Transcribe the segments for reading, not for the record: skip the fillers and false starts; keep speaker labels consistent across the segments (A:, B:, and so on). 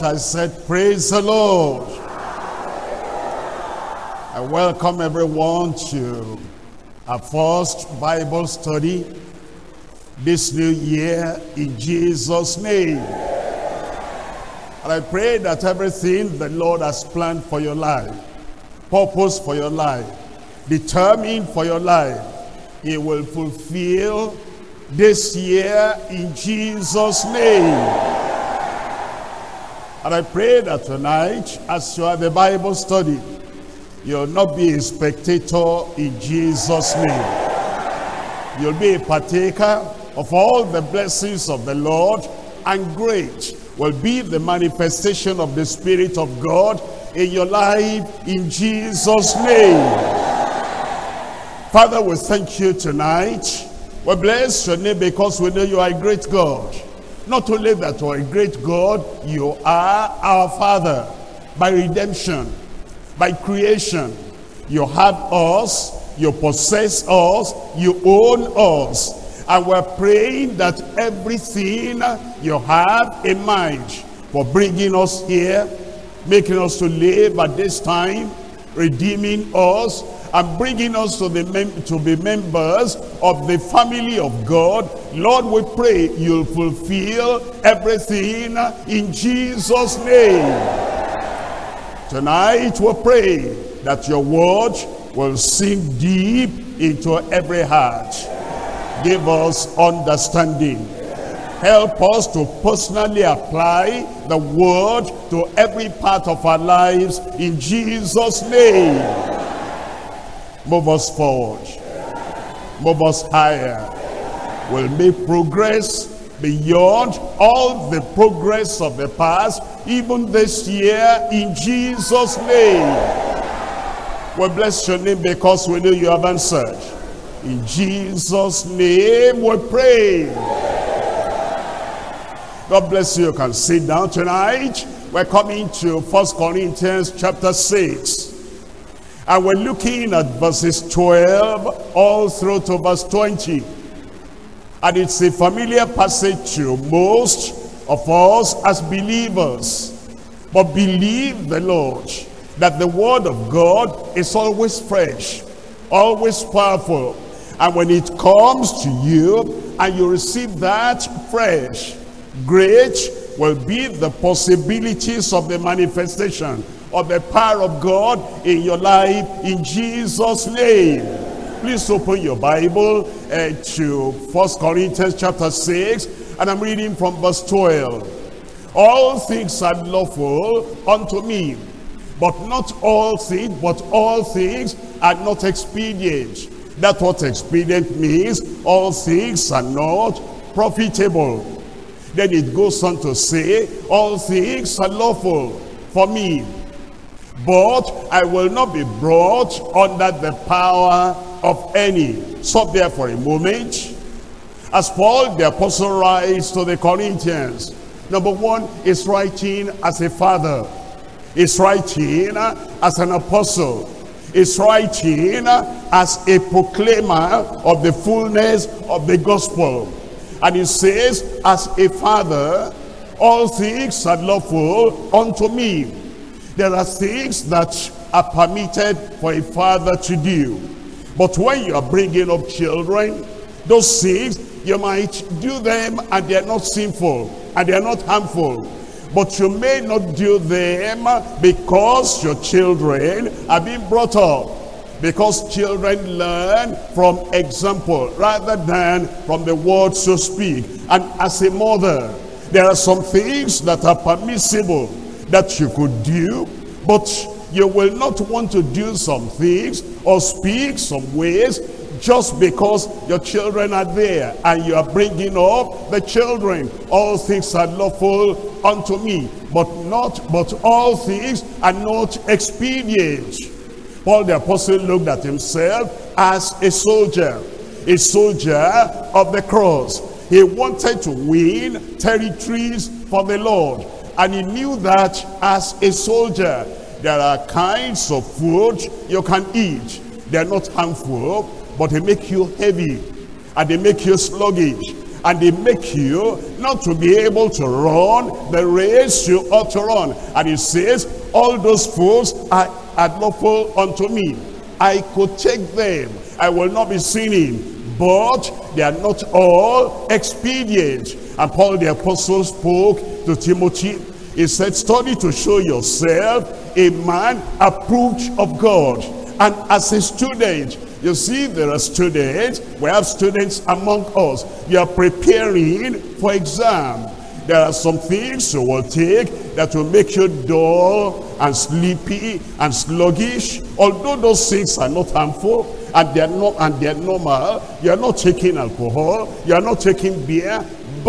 A: church, I said, praise the Lord. I welcome everyone to our first Bible study this new year in Jesus' name. And I pray that everything the Lord has planned for your life, purpose for your life, determined for your life, He will fulfill this year in Jesus' name. And I pray that tonight, as you have the Bible study, you'll not be a spectator in Jesus' name. You'll be a partaker of all the blessings of the Lord, and great will be the manifestation of the Spirit of God in your life in Jesus' name. Father, we thank you tonight. We bless your name because we know you are a great God. Not only that you are a great God, you are our Father by redemption, by creation. You have us, you possess us, you own us. And we're praying that everything you have in mind for bringing us here, making us to live at this time, redeeming us, and bringing us to be members of the family of God. Lord, we pray you'll fulfill everything in Jesus' name. Tonight we pray that your word will sink deep into every heart. Give us understanding. Help us to personally apply the word to every part of our lives in Jesus' name. Move us forward. Move us higher. We'll make progress beyond all the progress of the past, even this year, in Jesus' name. We bless your name because we know you have answered. In Jesus' name we pray. God bless you. You can sit down tonight. We're coming to 1 Corinthians chapter 6. And we're looking at verses 12 all through to verse 20. And it's a familiar passage to most of us as believers. But believe the Lord that the word of God is always fresh, always powerful. And when it comes to you and you receive that fresh, great will be the possibilities of the manifestation of the power of God in your life in Jesus' name. Please open your Bible to 1 Corinthians chapter 6, and I'm reading from verse 12. All things are lawful unto me, but not all things, are not expedient. That's what expedient means. All things are not profitable. Then it goes on to say, all things are lawful for me, but I will not be brought under the power of any. Stop there for a moment. As Paul the apostle writes to the Corinthians, number one, is writing as a father, is writing as an apostle, is writing as a proclaimer of the fullness of the gospel. And he says, as a father, all things are lawful unto me. There are things that are permitted for a father to do. But when you are bringing up children, those things, you might do them and they are not sinful and they are not harmful. But you may not do them because your children are being brought up. Because children learn from example rather than from the word, so speak. And as a mother, there are some things that are permissible that you could do, but you will not want to do some things or speak some ways just because your children are there and you are bringing up the children. All things are lawful unto me, but all things are not expedient. Paul the apostle looked at himself as a soldier of the cross. He wanted to win territories for the Lord. And he knew that as a soldier, there are kinds of food you can eat. They are not harmful, but they make you heavy and they make you sluggish. and they make you not to be able to run the race you ought to run. And he says, all those fools are lawful unto me. I could take them. I will not be sinning, but they are not all expedient. And Paul the apostle spoke to Timothy. He said, study to show yourself a man approved of God. And as a student, you see, there are students, we have students among us. You are preparing for exam. There are some things you will take that will make you dull and sleepy and sluggish. Although those things are not harmful and they are normal, you are not taking alcohol, you are not taking beer,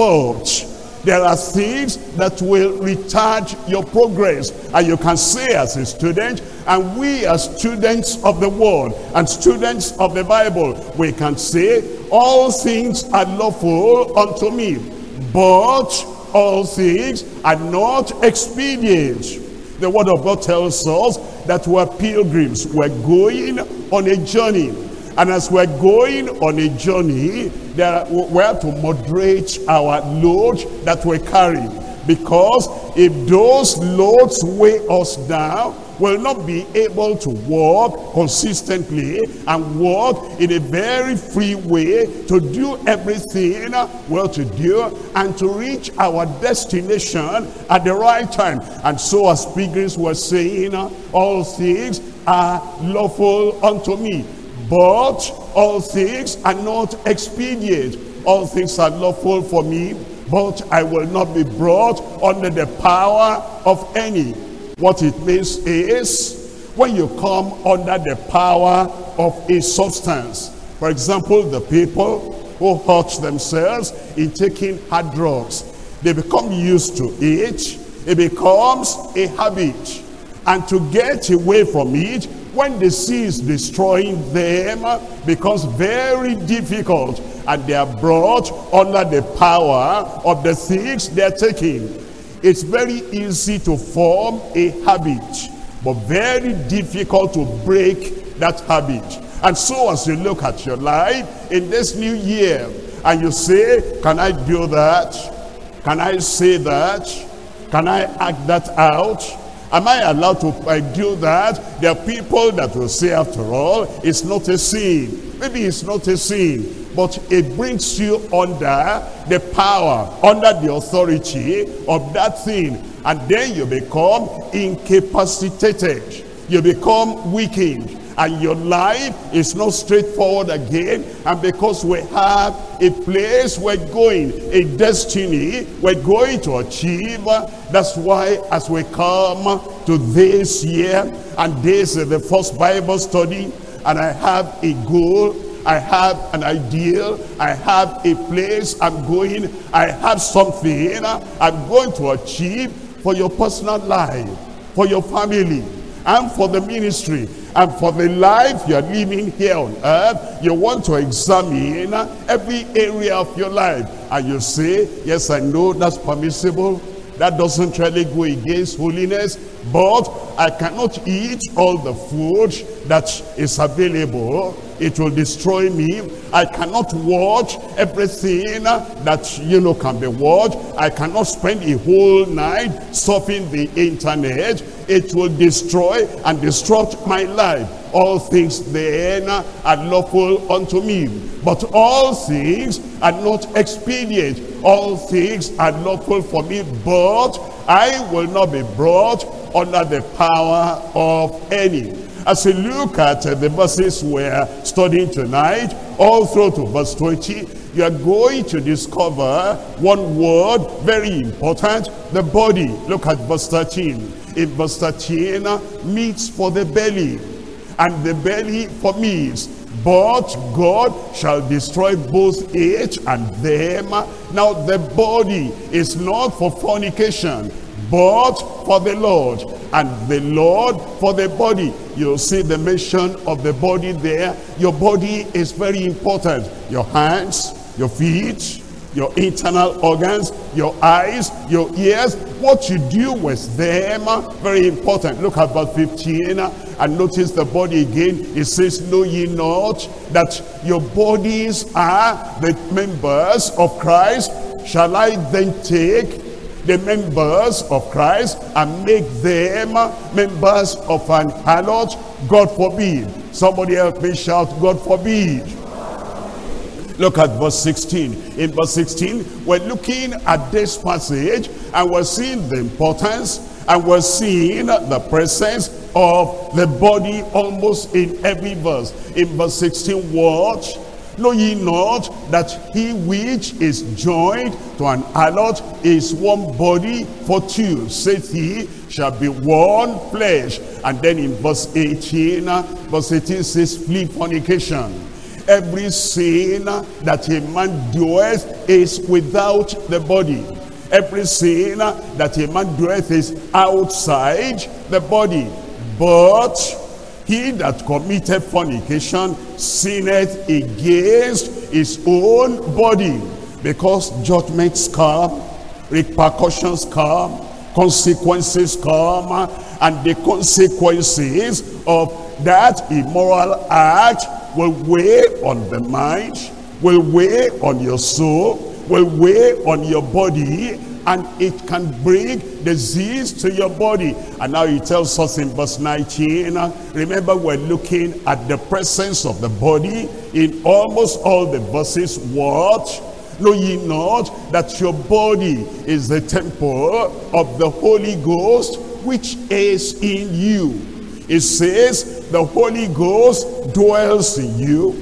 A: but there are things that will retard your progress. And you can say as a student, and we as students of the word and students of the Bible, we can say, all things are lawful unto me, but all things are not expedient. The word of God tells us that we're pilgrims. We're going on a journey. And as we're going on a journey, we have to moderate our load that we carry. Because if those loads weigh us down, we'll not be able to walk consistently and walk in a very free way to do everything we ought to do and to reach our destination at the right time. And so as pilgrims were saying, all things are lawful unto me, but all things are not expedient. All things are lawful for me, but I will not be brought under the power of any. What it means is, when you come under the power of a substance, for example, the people who hurt themselves in taking hard drugs, they become used to it. It becomes a habit. And to get away from it, when the sea is destroying them, becomes very difficult, and they are brought under the power of the things they are taking. It's very easy to form a habit, but very difficult to break that habit. And so as you look at your life in this new year, and you say, can I do that? Can I say that? Can I act that out? Am I allowed to do that? There are people that will say, after all, it's not a sin. Maybe it's not a sin, but it brings you under the power, under the authority of that thing. And then you become incapacitated. You become weakened. And your life is not straightforward again. And because we have a place we're going, a destiny we're going to achieve, that's why as we come to this year, and this is the first Bible study, and I have a goal, I have an ideal, I have a place I'm going, I have something I'm going to achieve for your personal life, for your family, and for the ministry, and for the life you're living here on earth. You want to examine every area of your life, and you say, yes, I know that's permissible, that doesn't really go against holiness, but I cannot eat all the food that is available. It will destroy me. I cannot watch everything that can be watched. I cannot spend a whole night surfing the internet. It will destroy and destruct my life. All things then are lawful unto me, but all things are not expedient. All things are lawful for me, but I will not be brought under the power of any. As we look at the verses we're studying tonight, all through to verse 20, you are going to discover one word, very important, the body. Look at verse 13. In verse 13, meats for the belly, and the belly for meats. But God shall destroy both it and them. Now the body is not for fornication, but for the Lord, and the Lord for the body. You'll see the mention of the body there. Your body is very important. Your hands, your feet, your internal organs, your eyes, your ears, what you do with them, very important. Look at verse 15 and notice the body again. It says, know ye not that your bodies are the members of Christ? Shall I then take the members of Christ and make them members of an harlot? God forbid. Somebody help me shout, God forbid. Look at verse 16. In verse 16, we're looking at this passage and we're seeing the importance and we're seeing the presence of the body almost in every verse. In verse 16, watch. Know ye not that he which is joined to an harlot is one body? For two, saith he, shall be one flesh. And then in verse 18 says, flee fornication. Every sin that a man doeth is without the body. Every sin that a man doeth is outside the body. But he that committeth fornication sinneth against his own body, because judgments come, repercussions come, consequences come, and the consequences of that immoral act will weigh on the mind, will weigh on your soul, will weigh on your body, and it can bring disease to your body. And now he tells us in verse 19, remember we're looking at the presence of the body in almost all the verses. What? Know ye not that your body is the temple of the Holy Ghost which is in you? It says the Holy Ghost dwells in you,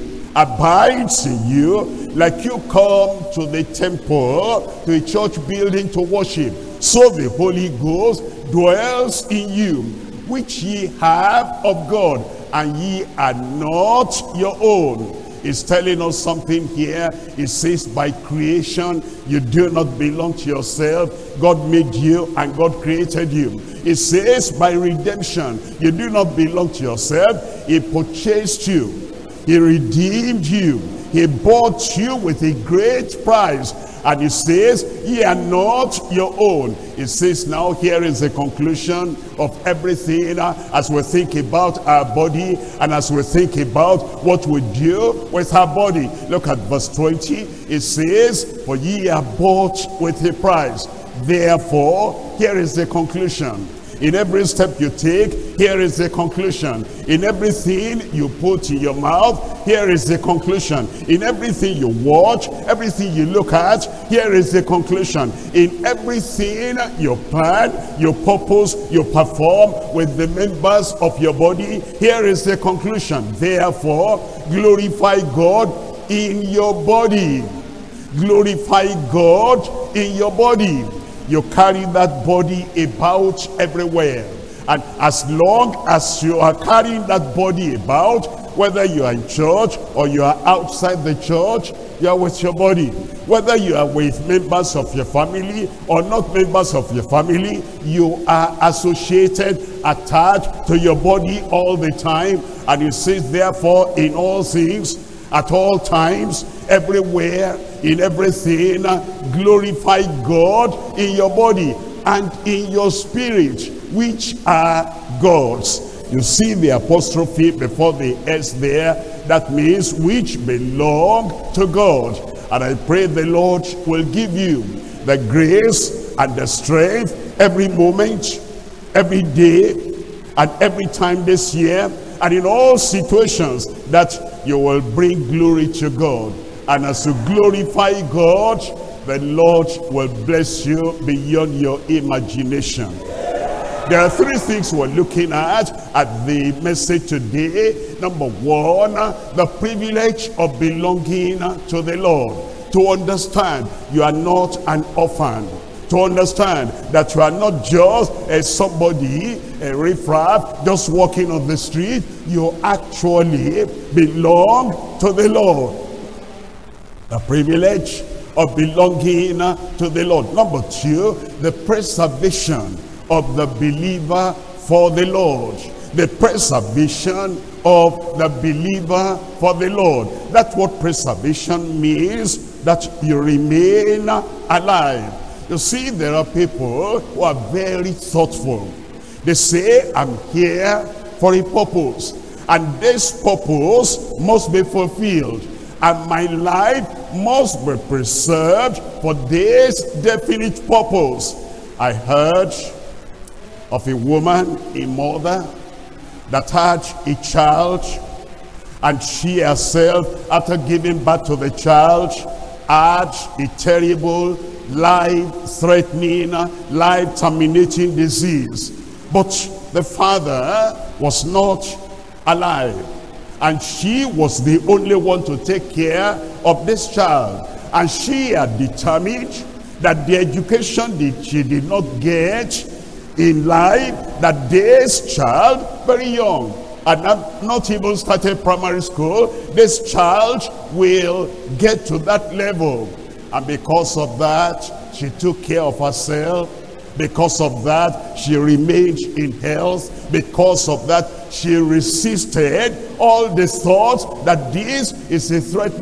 A: abides in you, like you come to the temple, to a church building to worship. So the Holy Ghost dwells in you, which ye have of God, and ye are not your own. It's telling us something here. It says by creation you do not belong to yourself. God made you and God created you. It says by redemption you do not belong to yourself. He purchased you. He redeemed you. He bought you with a great price. And it says, ye are not your own. It says now, here is the conclusion of everything as we think about our body and as we think about what we do with our body. Look at verse 20. It says, for ye are bought with a price. Therefore, here is the conclusion. In every step you take, here is the conclusion. In everything you put in your mouth, here is the conclusion. In everything you watch, everything you look at, here is the conclusion. In everything you plan, you purpose, you perform with the members of your body, here is the conclusion. Therefore, glorify God in your body. Glorify God in your body. You carry that body about everywhere. And as long as you are carrying that body about, whether you are in church or you are outside the church, you are with your body. Whether you are with members of your family or not members of your family, you are associated, attached to your body all the time. And it says, therefore, in all things, at all times, everywhere, in everything, glorify God in your body and in your spirit, which are God's. You see the apostrophe before the S there. That means which belong to God. And I pray the Lord will give you the grace and the strength every moment, every day, and every time this year, and in all situations, that you will bring glory to God. And as you glorify God, the Lord will bless you beyond your imagination. There are three things we're looking at the message today. Number one, the privilege of belonging to the Lord. To understand you are not an orphan. To understand that you are not just somebody, a riffraff, just walking on the street. You actually belong to the Lord. The privilege of belonging to the Lord. Number two, the preservation of the believer for the Lord. The preservation of the believer for the Lord. That's what preservation means. that you remain alive. You see, there are people who are very thoughtful. They say, I'm here for a purpose, and this purpose must be fulfilled, and my life must be preserved for this definite purpose. I heard of a woman, a mother, that had a child, and she herself, after giving birth to the child, had a terrible, life-threatening, life-terminating disease. But the father was not alive, and she was the only one to take care of this child. And she had determined that the education that she did not get in life, that this child, very young, and not even started primary school, this child will get to that level. And because of that, she took care of herself. Because of that, she remained in health. Because of that, she resisted all the thoughts that this is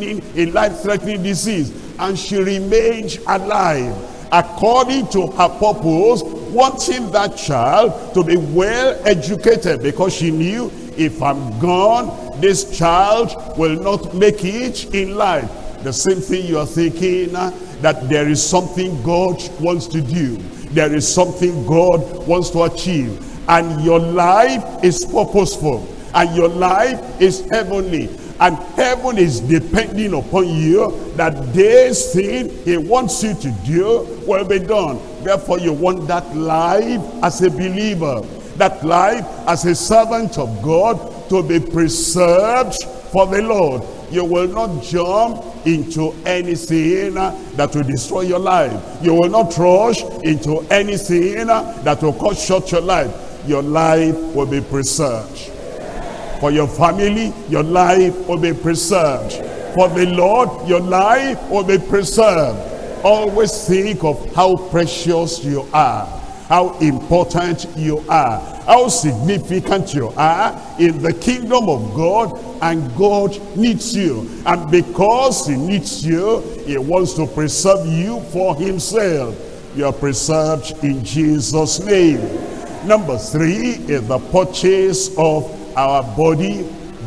A: a life-threatening disease. And she remained alive according to her purpose, wanting that child to be well educated, because she knew, if I'm gone, this child will not make it in life. The same thing you are thinking, that there is something God wants to do. There is something God wants to achieve. And your life is purposeful. And your life is heavenly. And heaven is depending upon you, that this thing he wants you to do will be done. Therefore, you want that life as a believer, that life as a servant of God, to be preserved for the Lord. You will not jump into anything that will destroy your life. You will not rush into anything that will cut short your life. Your life will be preserved. For your family, your life will be preserved. For the Lord, your life will be preserved. Always think of how precious you are, how important you are, how significant you are in the kingdom of God, and God needs you. And because he needs you, he wants to preserve you for himself. You are preserved in Jesus' name. Number 3 is the purchase of our body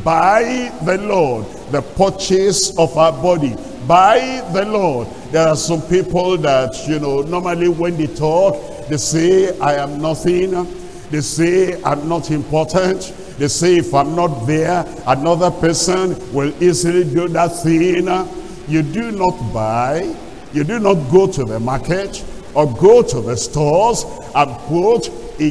A: by the Lord. The purchase of our body by the Lord. There are some people that, normally when they talk, they say, I am nothing. They say, I'm not important. They say, if I'm not there, another person will easily do that thing. You do not buy, you do not go to the market or go to the stores and put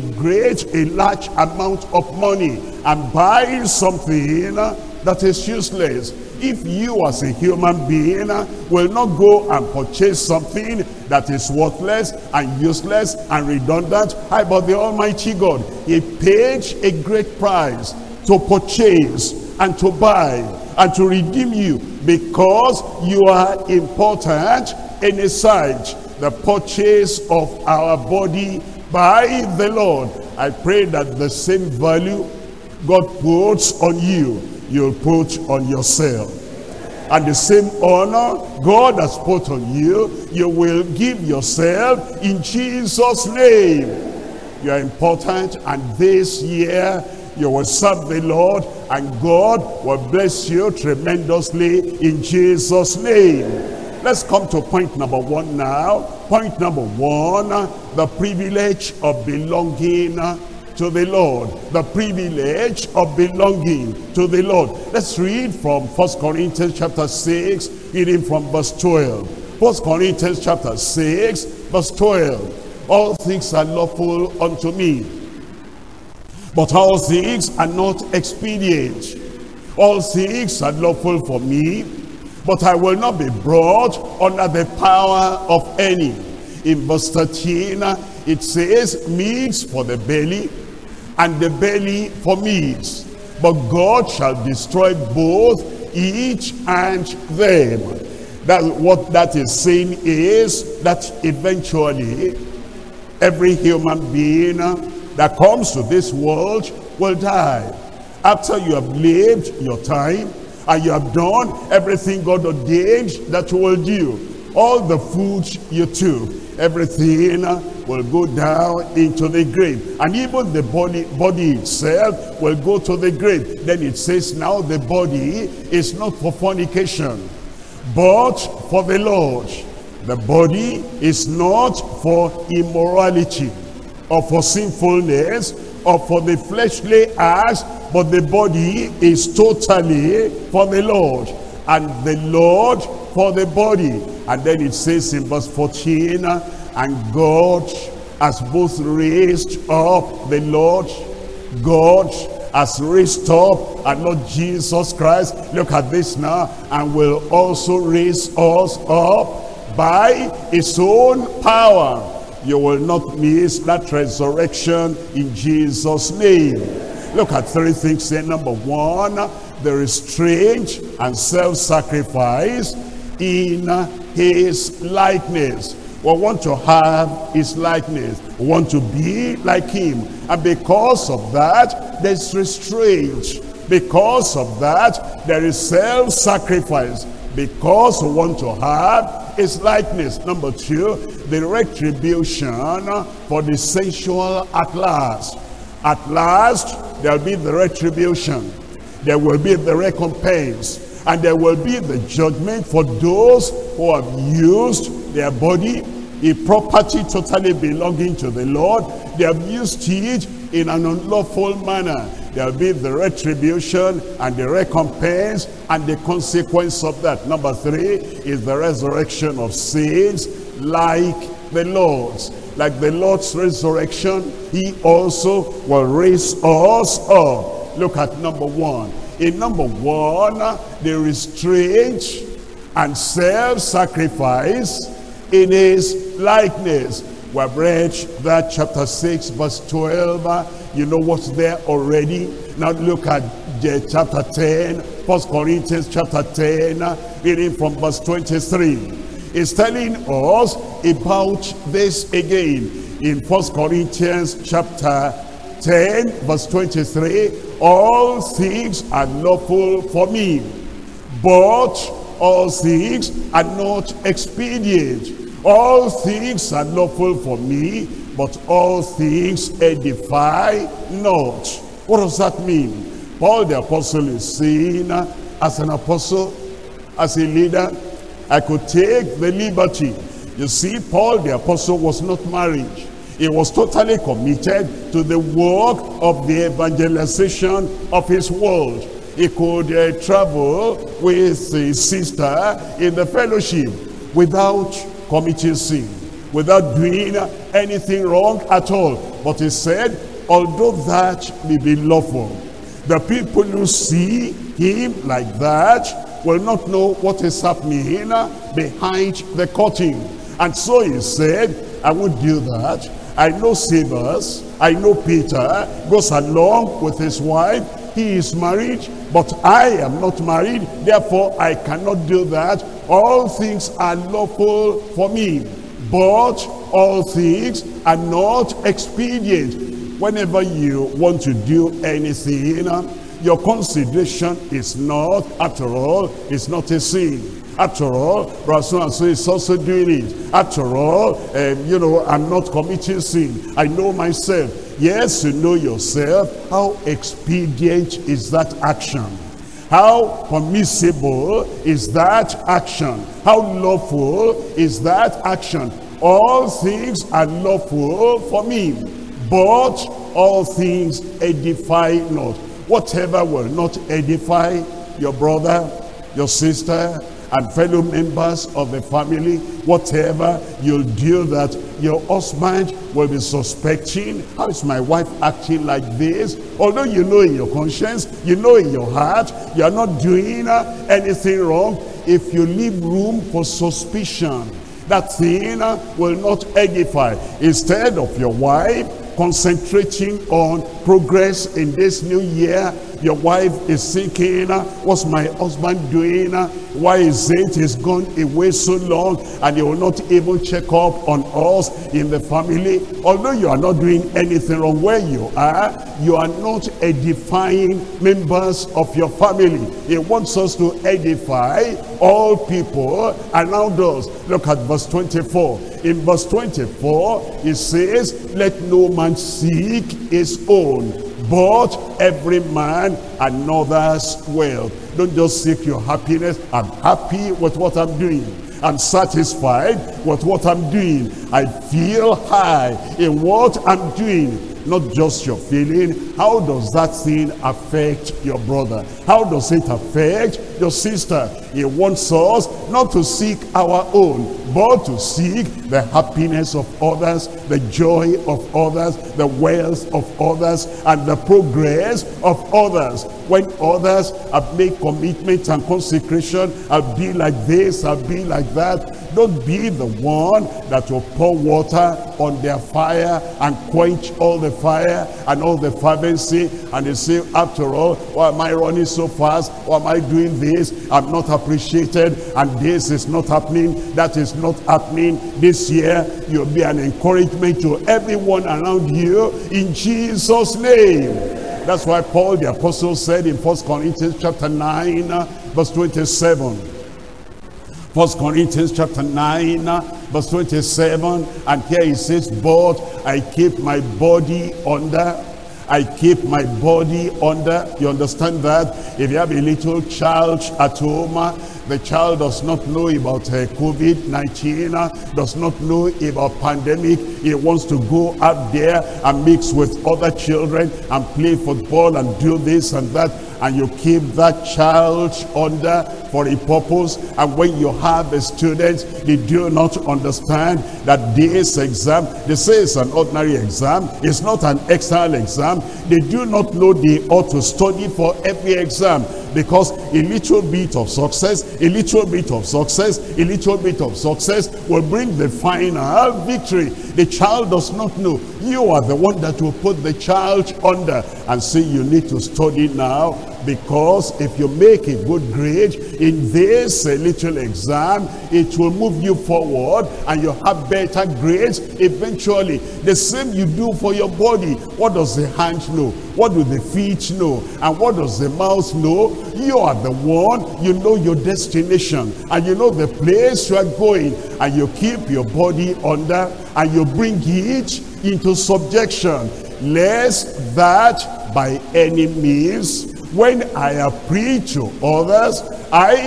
A: a large amount of money and buy something that is useless. If you as a human being will not go and purchase something that is worthless and useless and redundant, how about the Almighty God? He paid a great price to purchase and to buy and to redeem you, because you are important in his sight. The purchase of our body by the Lord. I pray that the same value God puts on you, you'll put on yourself. And the same honor God has put on you, you will give yourself in Jesus' name. You are important, and this year you will serve the Lord, and God will bless you tremendously in Jesus' name. Let's come to point number 1 now. Point number 1, the privilege of belonging to the Lord. The privilege of belonging to the Lord. Let's read from 1 Corinthians chapter 6, reading from verse 12. 1 Corinthians chapter 6, verse 12. All things are lawful unto me, but all things are not expedient. All things are lawful for me, but I will not be brought under the power of any. In verse 13, it says, meats for the belly, and the belly for meats. But God shall destroy both, each and them. That what that is saying is that eventually every human being that comes to this world will die. After you have lived your time, And you have done everything God ordained that you will do. All the food you took, everything will go down into the grave. And even the body itself will go to the grave. Then it says now the body is not for fornication, but for the Lord. The body is not for immorality, or for sinfulness, or for the fleshly acts, but the body is totally for the Lord, and the Lord for the body. And then it says in verse 14, and God has both raised up the Lord. God has raised up our Lord Jesus Christ. Look at this now. And will also raise us up by his own power. You will not miss that resurrection in Jesus' name. Look at three things here. Number one, there is strange and self-sacrifice in his likeness. We want to have his likeness. We want to be like him. And because of that, there's restraint. Because of that, there is self-sacrifice. Because we want to have his likeness. Number two, the retribution for the sensual at last. At last, there will be the retribution. There will be the recompense. And there will be the judgment for those who have used their body, a property totally belonging to the Lord. They have used it in an unlawful manner. There will be the retribution and the recompense and the consequence of that. Number three is the resurrection of saints like the Lord's. Like the Lord's resurrection, he also will raise us up. Look at number one. In number one, there is strange and self-sacrifice in his likeness. We have read that chapter 6 verse 12. You know what's there already. Now look at chapter 10, 1 Corinthians chapter 10, reading from verse 23. It's telling us about this again. In 1 Corinthians chapter 10 verse 23, all things are lawful for me, but all things are not expedient. All things are lawful for me, but all things edify not. What does that mean? Paul the apostle is saying, as an apostle, as a leader, I could take the liberty. You see, Paul the apostle was not married. He was totally committed to the work of the evangelization of his world. He could travel with his sister in the fellowship without committing sin, without doing anything wrong at all. But he said, although that may be lawful, the people who see him like that will not know what is happening behind the curtain. And so he said, I won't do that. I know Cephas, I know Peter, goes along with his wife. He is married, but I am not married. Therefore, I cannot do that. All things are lawful for me, but all things are not expedient. Whenever you want to do anything, your consideration is not, after all, it's not a sin. After all, brother so and so is also doing it. After all, I'm not committing sin. I know myself. Yes, you know yourself. How expedient is that action? How permissible is that action? How lawful is that action? All things are lawful for me, but all things edify not. Whatever will not edify your brother, your sister, and fellow members of the family, whatever you'll do that your husband will be suspecting, how is my wife acting like this? Although you know in your conscience, you know in your heart, you are not doing anything wrong. If you leave room for suspicion, that thing will not edify. Instead of your wife concentrating on progress in this new year. Your wife is thinking, what's my husband doing? Why is it he's gone away so long and he will not even check up on us in the family? Although you are not doing anything wrong where you are not edifying members of your family. He wants us to edify all people around us. Look at verse 24. In verse 24, it says, let no man seek his own, but every man another's wealth. Don't just seek your happiness. I'm happy with what I'm doing. I'm satisfied with what I'm doing. I feel high in what I'm doing. Not just your feeling. How does that thing affect your brother? How does it affect your sister? He wants us not to seek our own, but to seek the happiness of others, the joy of others, the wealth of others, and the progress of others. When others have made commitment and consecration, I'll be like this, I'll be like that. Don't be the one that will pour water on their fire and quench all the fire and all the fervency. And they say, after all, why am I running so fast? Why am I doing this? I'm not appreciated, and this is not happening, that is not happening. This year, you'll be an encouragement to everyone around you in Jesus' name. That's why Paul the apostle said in 1 Corinthians chapter 9, verse 27. 1 Corinthians chapter 9, verse 27, and here he says, but I keep my body under. I keep my body under. You understand that? If you have a little child at home, the child does not know about COVID-19, does not know about pandemic. He wants to go out there and mix with other children and play football and do this and that. And you keep that child under for a purpose. And when you have the students, they do not understand that this exam, they say it's an ordinary exam, it's not an external exam. They do not know they ought to study for every exam, because a little bit of success, a little bit of success, a little bit of success will bring the final victory. The child does not know. You are the one that will put the child under and say, you need to study now, because if you make a good grade in this little exam, it will move you forward and you have better grades eventually. The same you do for your body. What does the hand know? What do the feet know? And what does the mouth know? You are the one, you know your destination, and you know the place you are going, and you keep your body under, and you bring it into subjection, lest that by any means, when I have preached to others, I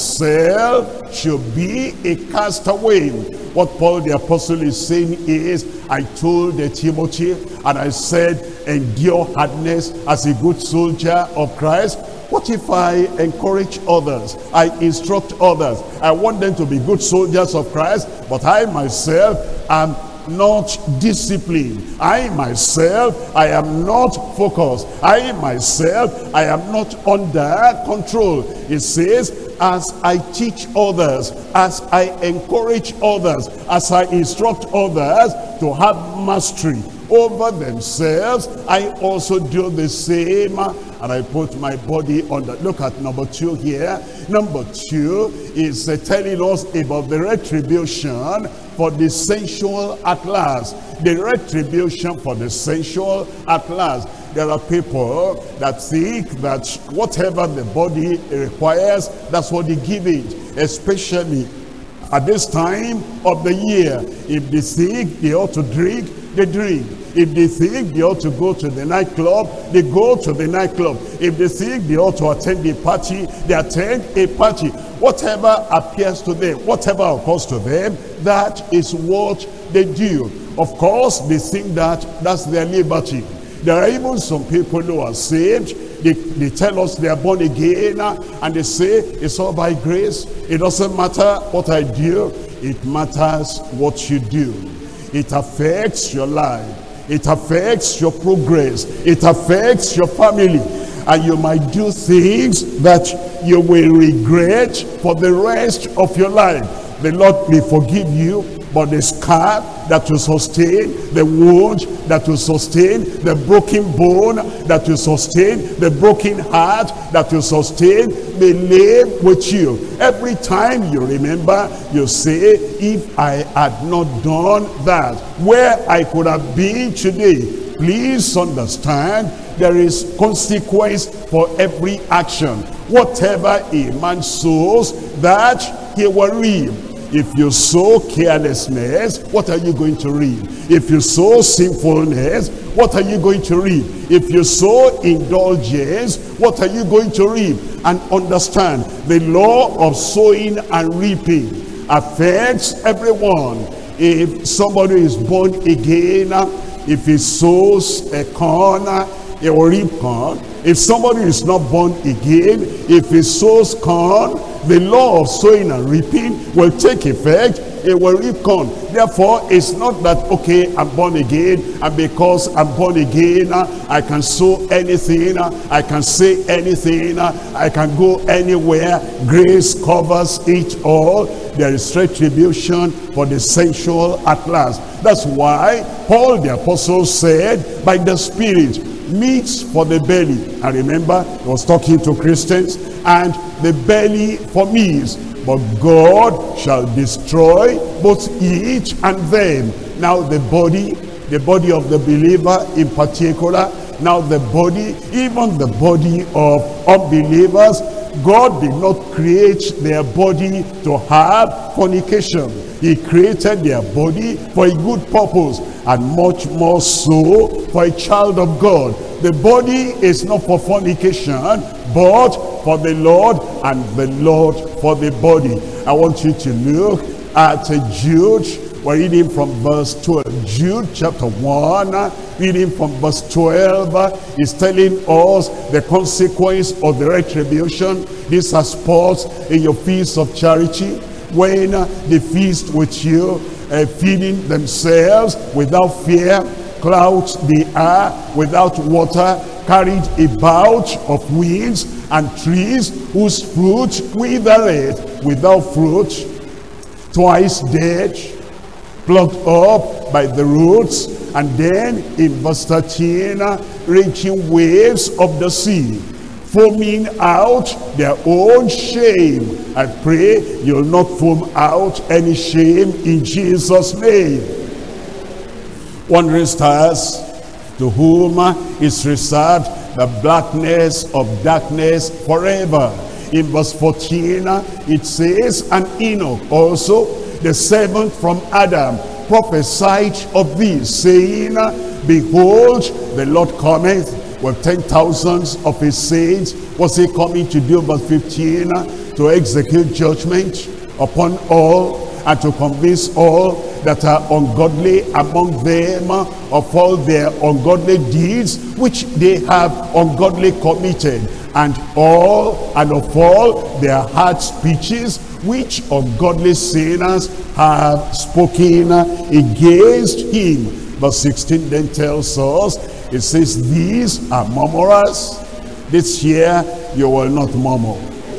A: myself should be a castaway. What Paul the apostle is saying is, I told Timothy, and I said, endure hardness as a good soldier of Christ. What if I encourage others? I instruct others. I want them to be good soldiers of Christ, but I myself am not disciplined. I myself, I am not focused. I myself, I am not under control. It says, as I teach others, as I encourage others, as I instruct others to have mastery over themselves, I also do the same, and I put my body under. Look at number 2 here. Number 2 is telling us about the retribution for the sensual at last. The retribution for the sensual at last. There are people that think that whatever the body requires, that's what they give it, especially at this time of the year. If they think they ought to drink, they drink. If they think they ought to go to the nightclub, they go to the nightclub. If they think they ought to attend a party, they attend a party. Whatever appears to them, whatever occurs to them, that is what they do. Of course, they think that that's their liberty. There are even some people who are saved. They tell us they are born again, and they say it's all by grace. It doesn't matter what I do. It matters what you do. It affects your life. It affects your progress. It affects your family. And you might do things that you will regret for the rest of your life. the Lord may forgive you, but the scar that will sustain, the wound that will sustain, the broken bone that will sustain, the broken heart that will sustain, may live with you. Every time you remember, you say, if I had not done that, where I could have been today. Please understand, there is consequence for every action. Whatever a man sows, that he will reap. If you sow carelessness, what are you going to reap? If you sow sinfulness, what are you going to reap? If you sow indulgence, what are you going to reap? And understand, the law of sowing and reaping affects everyone. If somebody is born again, if he sows a corn, he will reap corn. If somebody is not born again, if he sows corn, the law of sowing and reaping will take effect. It will reap corn. Therefore, it's not that, okay, I'm born again, and because I'm born again, I can sow anything, I can say anything, I can go anywhere. Grace covers it all. There is retribution for the sensual at last. That's why Paul the apostle said, by the Spirit, meats for the belly. And remember, he was talking to Christians, and the belly for meats. But God shall destroy both each and them. Now the body of the believer in particular, now the body, even the body of unbelievers, God did not create their body to have fornication. He created their body for a good purpose, and much more so for a child of God. The body is not for fornication, but for the Lord, and the Lord for the body. I want you to look at Jude. We're reading from verse 12. Jude chapter 1, reading from verse 12, is telling us the consequence of the retribution. These are spots in your feast of charity, when they feast with you, feeding themselves without fear. Clouds they are, without water, carried about of winds, and trees whose fruit withereth, without fruit, twice dead, plucked up by the roots. And then in verse 13, raging waves of the sea, foaming out their own shame. I pray you'll not foam out any shame in Jesus' name. Wandering stars, to whom is reserved the blackness of darkness forever. In verse 14, it says, and Enoch also, the seventh from Adam, prophesied of this, saying, behold, the Lord cometh with 10,000s of his saints. What's he coming to do? Verse 15, to execute judgment upon all, and to convince all that are ungodly among them of all their ungodly deeds which they have ungodly committed, and of all their hard speeches which ungodly sinners have spoken against him. Verse 16 then tells us, it says, these are murmurers. This year you will not murmur.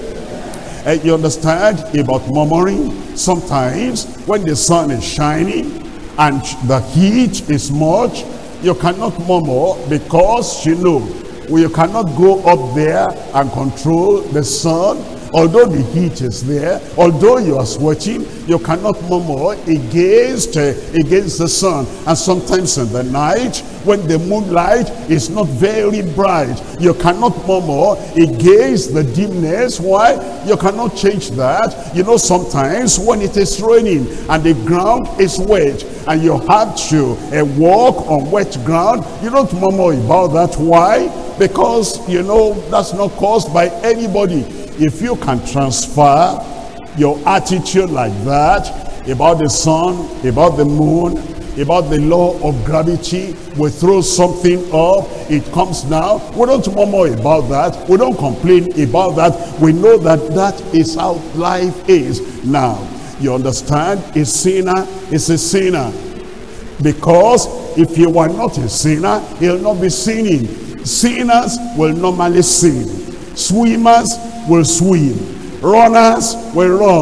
A: You understand about murmuring? Sometimes when the sun is shining and the heat is much, you cannot murmur, because you know, you cannot go up there and control the sun. Although the heat is there, although you are sweating, you cannot murmur against the sun. And sometimes in the night, when the moonlight is not very bright, you cannot murmur against the dimness. Why? You cannot change that. You know, sometimes when it is raining and the ground is wet, and you have to walk on wet ground, you don't murmur about that. Why? Because, you know, that's not caused by anybody. If you can transfer your attitude like that about the sun, about the moon, about the law of gravity, we throw something up, it comes down. We don't murmur about that. We don't complain about that. We know that that is how life is. Now, you understand, a sinner is a sinner. Because if you are not a sinner, he'll not be sinning. Sinners will normally sin. Swimmers will swim. Runners will run.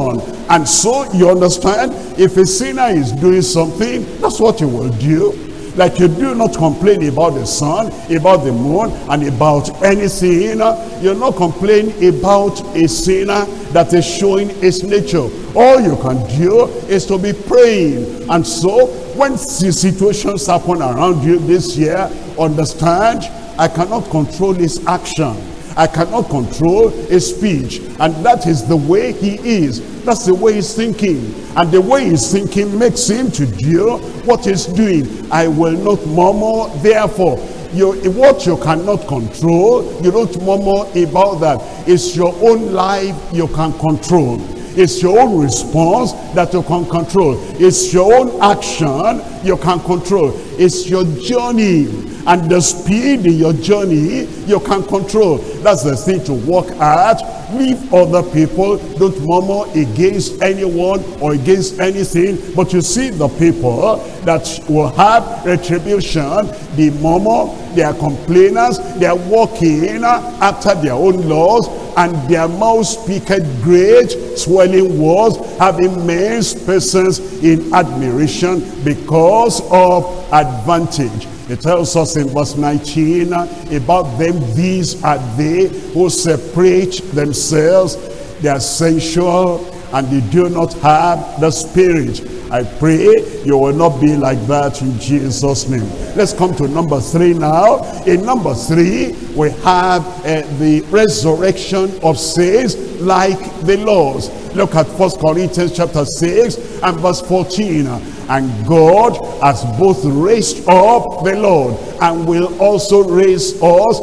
A: And so you understand, if a sinner is doing something, that's what you will do. Like you do not complain about the sun, about the moon, and about anything. You're not complaining about a sinner that is showing his nature. All you can do is to be praying. And so when the situations happen around you this year, understand, I cannot control his action. I cannot control his speech. And that is the way he is. That's the way he's thinking. And the way he's thinking makes him to do what he's doing. I will not murmur, therefore. What you cannot control, you don't murmur about that. It's your own life you can control. It's your own response that you can control. It's your own action you can control. It's your journey and the speed in your journey you can control. That's the thing to work at. Leave other people. Don't murmur against anyone or against anything. But you see the people that will have retribution, they murmur, they are complainers, they are walking after their own laws, and their mouth speaketh great swelling words, having men's persons in admiration because of advantage. It tells us in verse 19 about them, these are they who separate themselves, they are sensual, and they do not have the Spirit. I pray you will not be like that in Jesus' name. Let's come to number 3 now. In number 3, we have the resurrection of saints like the Lord's. Look at 1 Corinthians chapter 6 and verse 14. And God has both raised up the Lord and will also raise us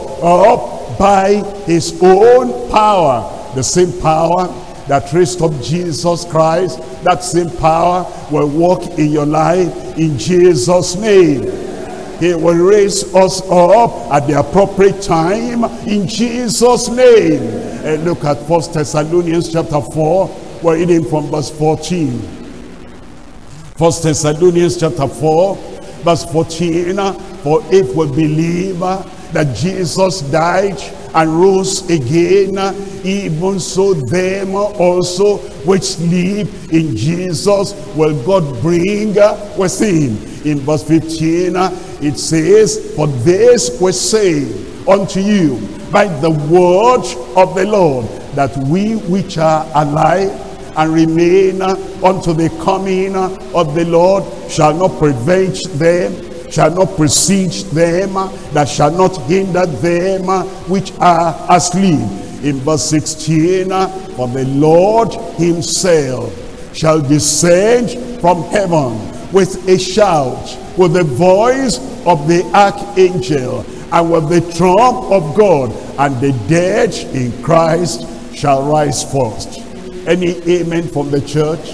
A: up by his own power. The same power that raised up Jesus Christ, that same power will work in your life in Jesus' name. He will raise us up at the appropriate time in Jesus' name. And look at 1 Thessalonians chapter 4. We're reading from verse 14. 1 Thessalonians chapter 4, verse 14. For if we believe that Jesus died and rose again, even so them also which sleep in Jesus will God bring with him. In verse 15 it says, for this we say unto you by the word of the Lord, that we which are alive and remain unto the coming of the Lord shall not prevent them, shall not precede them, that shall not hinder them which are asleep. In verse 16, for the Lord himself shall descend from heaven with a shout, with the voice of the archangel, and with the trump of God, and the dead in Christ shall rise first. Any amen from the church?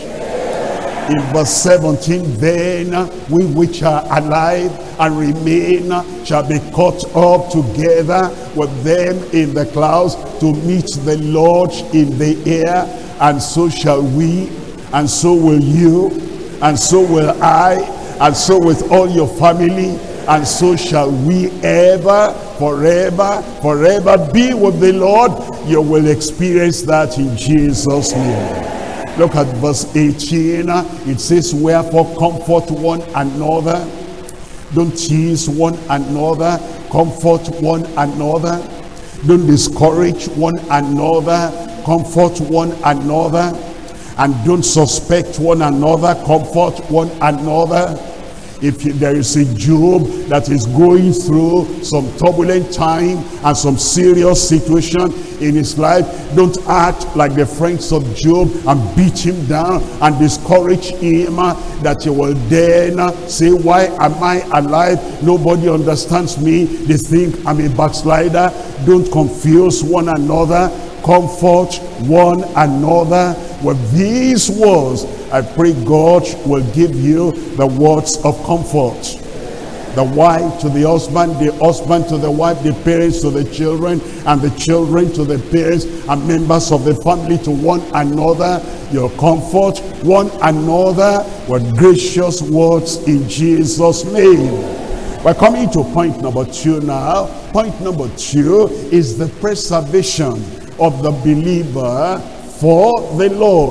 A: In verse 17, then we which are alive and remain shall be caught up together with them in the clouds to meet the Lord in the air, and so shall we, and so will you, and so will I, and so with all your family, and so shall we ever, forever, forever be with the Lord. You will experience that in Jesus' name. Look at verse 18. It says, wherefore comfort one another. Don't tease one another. Comfort one another. Don't discourage one another. Comfort one another. And don't suspect one another. Comfort one another. If there is a Job that is going through some turbulent time and some serious situation in his life, don't act like the friends of Job and beat him down and discourage him, that you will then say, why am I alive? Nobody understands me. They think I'm a backslider. Don't confuse one another. Comfort one another with these words. I pray God will give you the words of comfort. The wife to the husband to the wife, the parents to the children, and the children to the parents, and members of the family to one another. Your comfort one another with gracious words in Jesus' name. We're coming to point number 2 now. Point number 2 is the preservation of the believer for the Lord.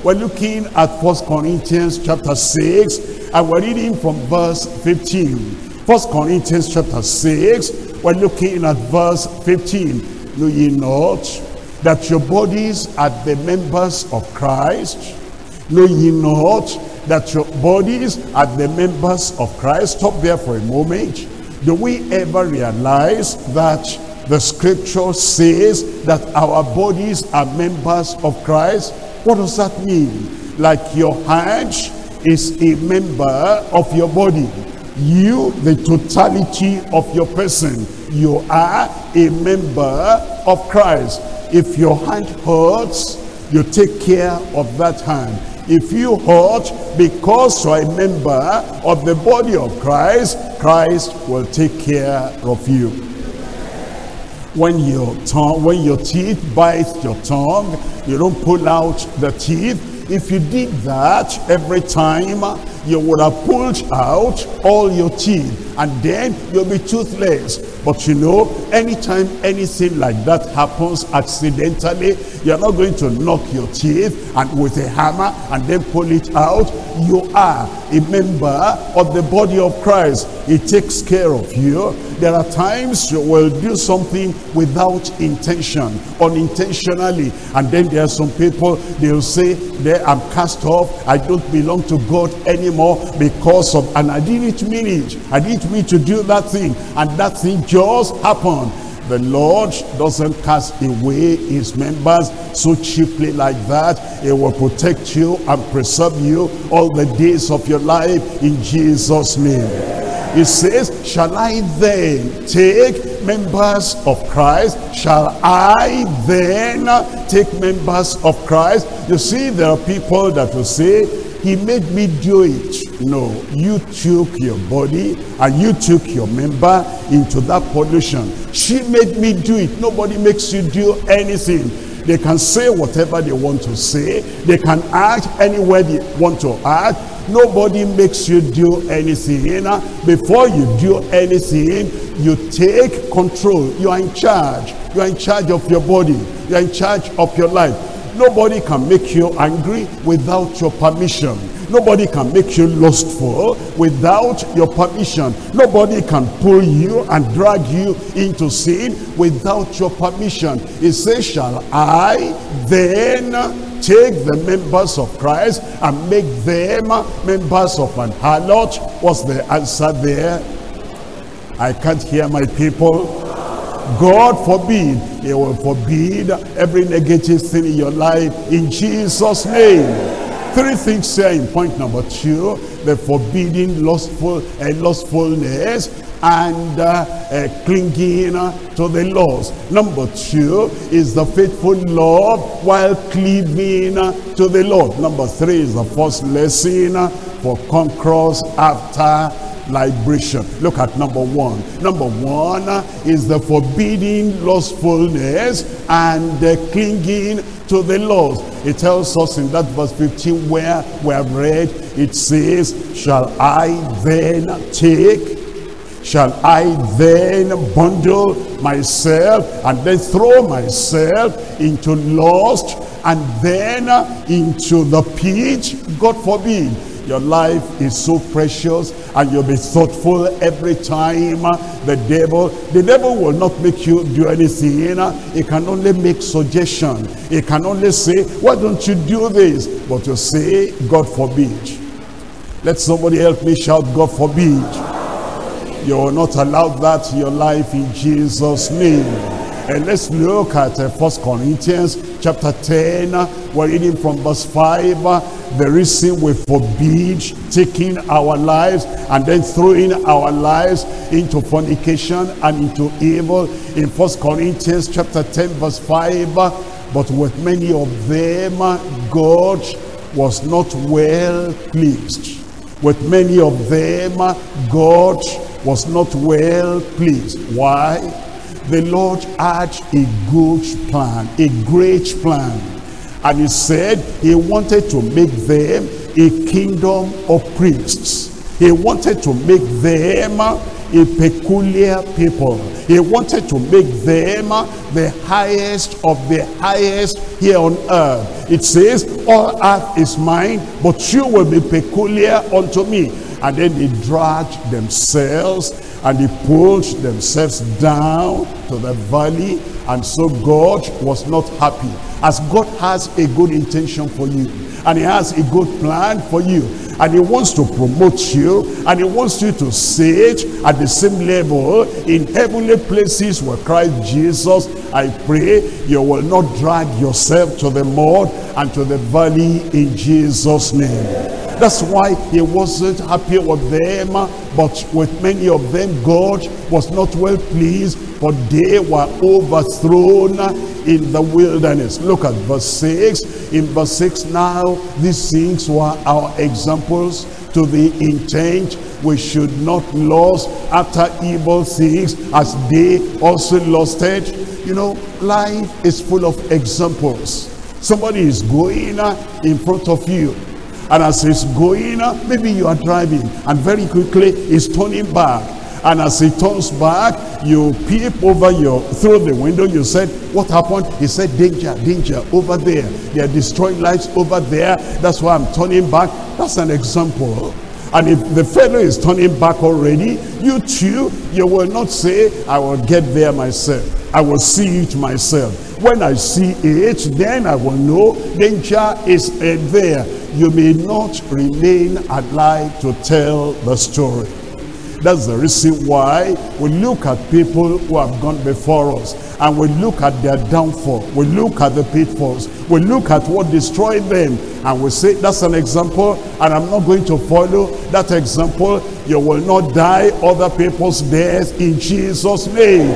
A: We're looking at 1 Corinthians chapter 6, and we're reading from verse 15. 1 Corinthians chapter 6, we're looking at verse 15. Know ye not that your bodies are the members of Christ? Know ye not that your bodies are the members of Christ? Stop there for a moment. Do we ever realize that the scripture says that our bodies are members of Christ? What does that mean? Like your hand is a member of your body. You, the totality of your person, you are a member of Christ. If your hand hurts, you take care of that hand. If you hurt because you're a member of the body of Christ, Christ will take care of you. When your teeth bite your tongue, you don't pull out the teeth. If you did that every time, you would have pulled out all your teeth, and then you'll be toothless. But you know, anytime anything like that happens accidentally, you're not going to knock your teeth and with a hammer and then pull it out. You are a member of the body of Christ. He takes care of you. There are times you will do something without intention, unintentionally, and then there are some people, they'll say, there, I'm cast off, I don't belong to God anymore because of, and I didn't mean it, I didn't mean to do that thing, and that thing just happened. The Lord doesn't cast away his members so cheaply like that. He will protect you and preserve you all the days of your life in Jesus' name. He says, shall I then take members of Christ? Shall I then take members of Christ? You see, there are people that will say, he made me do it. No, you took your body and you took your member into that pollution. She made me do it. Nobody makes you do anything. They can say whatever they want to say. They can act anywhere they want to act. Nobody makes you do anything. Before you do anything, you take control. You are in charge. You are in charge of your body. You are in charge of your life. Nobody can make you angry without your permission. Nobody can make you lustful without your permission. Nobody can pull you and drag you into sin without your permission. It says, shall I then take the members of Christ and make them members of an harlot? What's the answer there? I can't hear my people. God forbid. He will forbid every negative thing in your life in Jesus' name. Three things here in point number 2: the forbidding lustfulness and clinging to the laws. Number 2 is the faithful love while cleaving to the Lord. Number 3 is the first lesson for conquerors after liberation. Look at number 1. Number 1 is the forbidding lustfulness and the clinging to the laws. It tells us in that verse 15 where we have read, it says, shall I then take, shall I then bundle myself and then throw myself into lust and then into the pit? God forbid. Your life is so precious and you'll be thoughtful every time. The devil will not make you do anything. He can only make suggestion. He can only say, why don't you do this? But to say, God forbid. Let somebody help me shout, God forbid. You will not allow that in your life in Jesus' name. And let's look at 1 Corinthians chapter 10. We're reading from verse 5. The reason we forbid taking our lives and then throwing our lives into fornication and into evil. In 1 Corinthians chapter 10 verse 5. But with many of them God was not well pleased. With many of them God was not well pleased. Why? The Lord had a good plan, a great plan. And he said he wanted to make them a kingdom of priests. He wanted to make them a peculiar people. He wanted to make them the highest of the highest here on earth. It says, all earth is mine, but you will be peculiar unto me. And then they dragged themselves and they pulled themselves down to the valley. And so God was not happy. As God has a good intention for you, and he has a good plan for you, and he wants to promote you, and he wants you to sit at the same level in heavenly places with Christ Jesus, I pray you will not drag yourself to the mud and to the valley in Jesus' name. That's why he wasn't happy with them, but with many of them God was not well pleased, for they were overthrown in the wilderness. Look at verse 6. In verse 6, now these things were our examples, to the intent we should not lust after evil things as they also lusted. You know, life is full of examples. Somebody is going in front of you, and as he's going, maybe you are driving, and very quickly he's turning back. And as he turns back, you peep over through the window. You said, what happened? He said, danger, danger, over there. They are destroying lives over there. That's why I'm turning back. That's an example. And if the fellow is turning back already, you too, you will not say, I will get there myself. I will see it myself. When I see it, then I will know danger is there. You may not remain alive to tell the story. That's the reason why we look at people who have gone before us, and we look at their downfall. We look at the pitfalls. We look at what destroyed them, and we say, that's an example, and I'm not going to follow that example. You will not die other people's death in Jesus' name.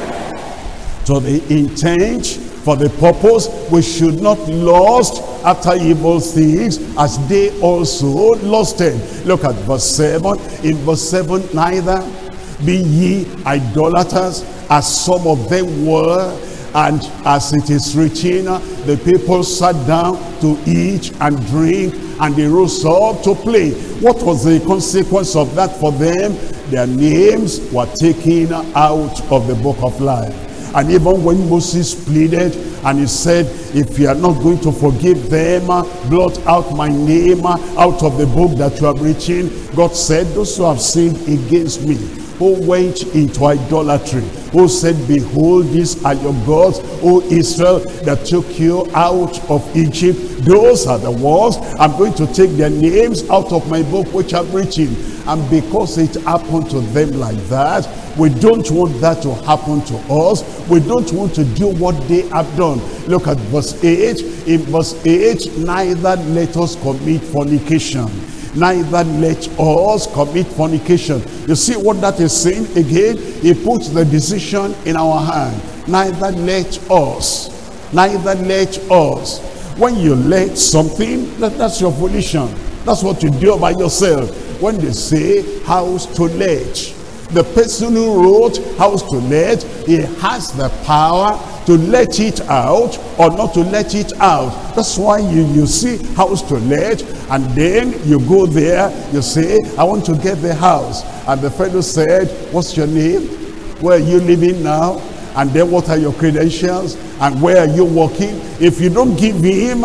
A: So the intent, for the purpose, we should not lust after evil things as they also lusted. Look at verse 7. In verse 7, neither be ye idolaters, as some of them were, and as it is written, the people sat down to eat and drink, and they rose up to play. What was the consequence of that for them? Their names were taken out of the book of life. And even when Moses pleaded and he said, if you are not going to forgive them, blot out my name out of the book that you have written, God said, those who have sinned against me, who went into idolatry, who said, behold, these are your gods, O Israel, that took you out of Egypt, those are the ones. I'm going to take their names out of my book which I've written. And because it happened to them like that, we don't want that to happen to us. We don't want to do what they have done. Look at verse 8. In verse 8, neither let us commit fornication. Neither let us commit fornication. You see what that is saying again? He puts the decision in our hand. Neither let us. Neither let us. When you let something, that's your volition. That's what you do by yourself. When they say house to let, the person who wrote house to let, he has the power to let it out or not to let it out. That's why you see house to let, and then you go there, you say, I want to get the house. And the fellow said, what's your name? Where are you living now? And then what are your credentials? And where are you working? If you don't give him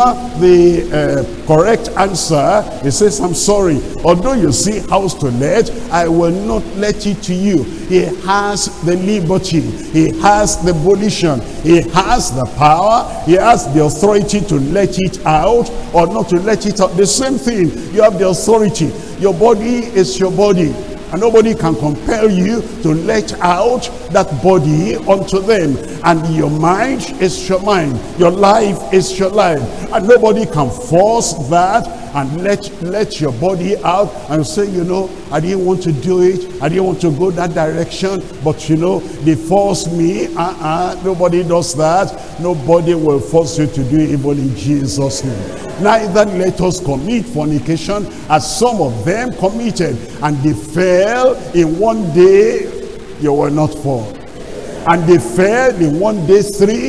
A: the correct answer, he says, I'm sorry. Although you see house to let, I will not let it to you. He has the liberty. He has the volition. He has the power. He has the authority to let it out or not to let it out. The same thing. You have the authority. Your body is your body. And nobody can compel you to let out that body unto them. And your mind is your mind. Your life is your life. And nobody can force that and let your body out and say, you know, I didn't want to do it. I didn't want to go that direction. But, you know, they forced me. Nobody does that. Nobody will force you to do evil in Jesus' name. Neither let us commit fornication, as some of them committed, and they fell in one day. You will not fall. And they fell in one day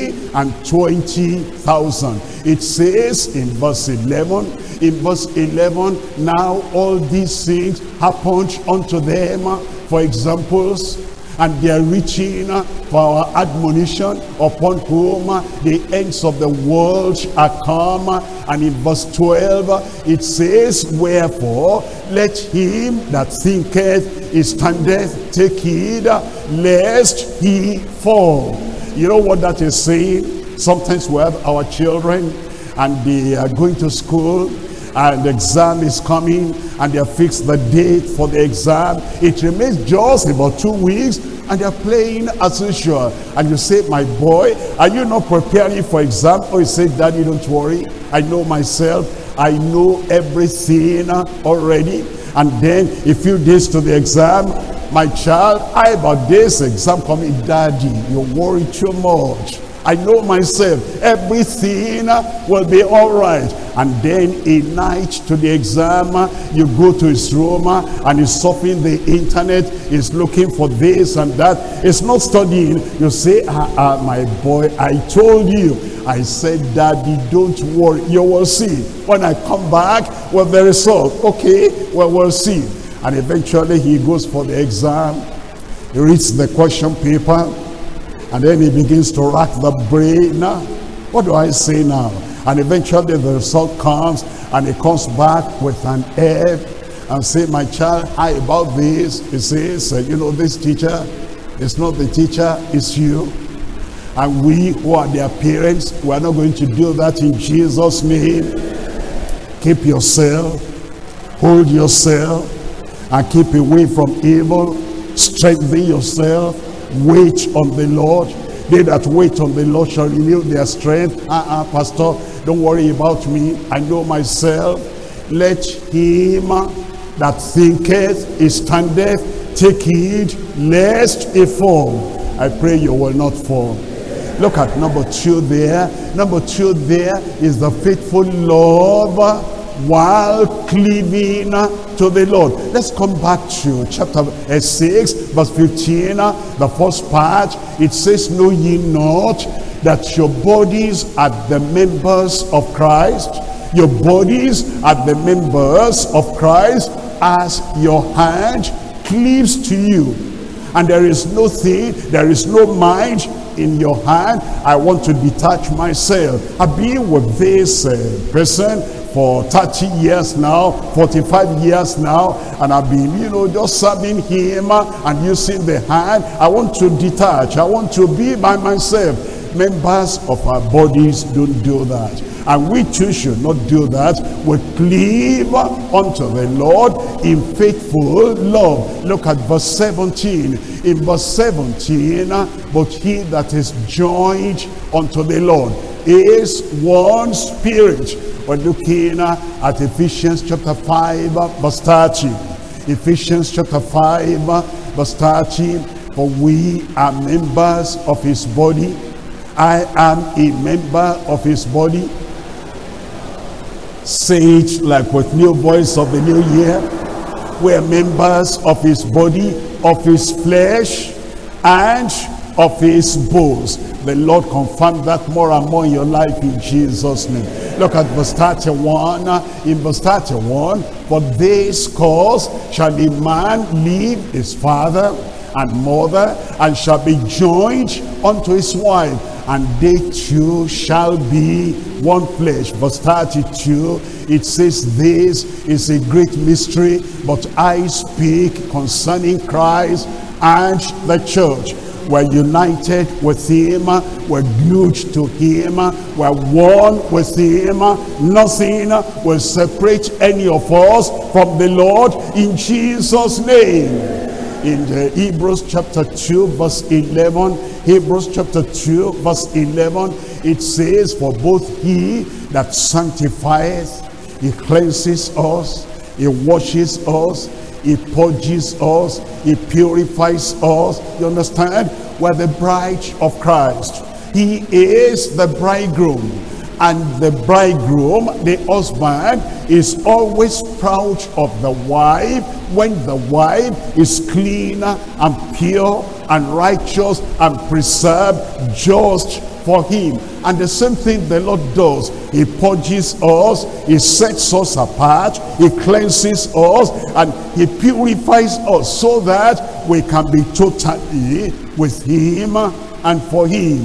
A: 320,000. It says in verse 11, now all these things happened unto them for examples, and they are reaching for our admonition, upon whom the ends of the world are come. And in verse 12 it says, wherefore let him that thinketh he standeth take heed lest he fall. You know what that is saying? Sometimes we have our children and they are going to school, and the exam is coming, and they have fixed the date for the exam. It remains just about 2 weeks, and they're playing as usual. And you say, my boy, are you not preparing for exam? Or you say, Daddy, don't worry, I know myself, I know everything already. And then a few days to the exam, my child, how about this exam coming? Daddy, you worry too much. I know myself, everything will be all right. And then a night to the exam, you go to his room and he's surfing the internet, he's looking for this and that. He's not studying. You say, my boy, I told you. I said, Daddy, don't worry, you will see. When I come back with the result, okay, well, we'll see. And eventually he goes for the exam. He reads the question paper. And then he begins to rack the brain. What do I say now? And eventually the result comes, and he comes back with an F and say, my child, how about this? He says, you know, this teacher is not the teacher, it's you. And we who are their parents, we are not going to do that in Jesus' name. Keep yourself, hold yourself, and keep away from evil. Strengthen yourself. Wait on the Lord. They that wait on the Lord shall renew their strength. Pastor, don't worry about me, I know myself. Let him that thinketh he standeth take heed lest he fall. I pray you will not fall. Look at number 2 there. Number 2 there is the faithful love while cleaving to the Lord. Let's come back to chapter 6 verse 15, the first part. It says, know ye not that your bodies are the members of Christ? Your bodies are the members of Christ, as your hand cleaves to you. And there is no thing, there is no mind in your hand. I want to detach myself. I've been with this person for 30 years now, 45 years now, and I've been, you know, just serving him and using the hand. I want to detach. I want to be by myself. Members of our bodies don't do that. And we too should not do that. We cleave unto the Lord in faithful love. Look at verse 17. In verse 17, but he that is joined unto the Lord is one spirit. We're looking at Ephesians chapter 5 verse 30. Ephesians chapter 5 verse 30. For we are members of his body. I am a member of his body. Say it like with new voice of the new year. We are members of his body, of his flesh, and of his bones. The Lord confirm that more and more in your life in Jesus' name. Look at verse 31. In verse 31, for this cause shall a man leave his father and mother, and shall be joined unto his wife, and they two shall be one flesh. Verse 32, it says, this is a great mystery, but I speak concerning Christ and the church. We're united with him, we're glued to him, we're one with him. Nothing will separate any of us from the Lord in Jesus' name. In the Hebrews chapter 2 verse 11, Hebrews chapter 2 verse 11, it says, for both he that sanctifieth, he cleanses us, he washes us, he purges us, he purifies us. You understand? We're the bride of Christ. He is the bridegroom. And the bridegroom, the husband, is always proud of the wife when the wife is clean and pure and righteous and preserved just for him. And the same thing the Lord does. He purges us, he sets us apart, he cleanses us, and he purifies us so that we can be totally with him and for him.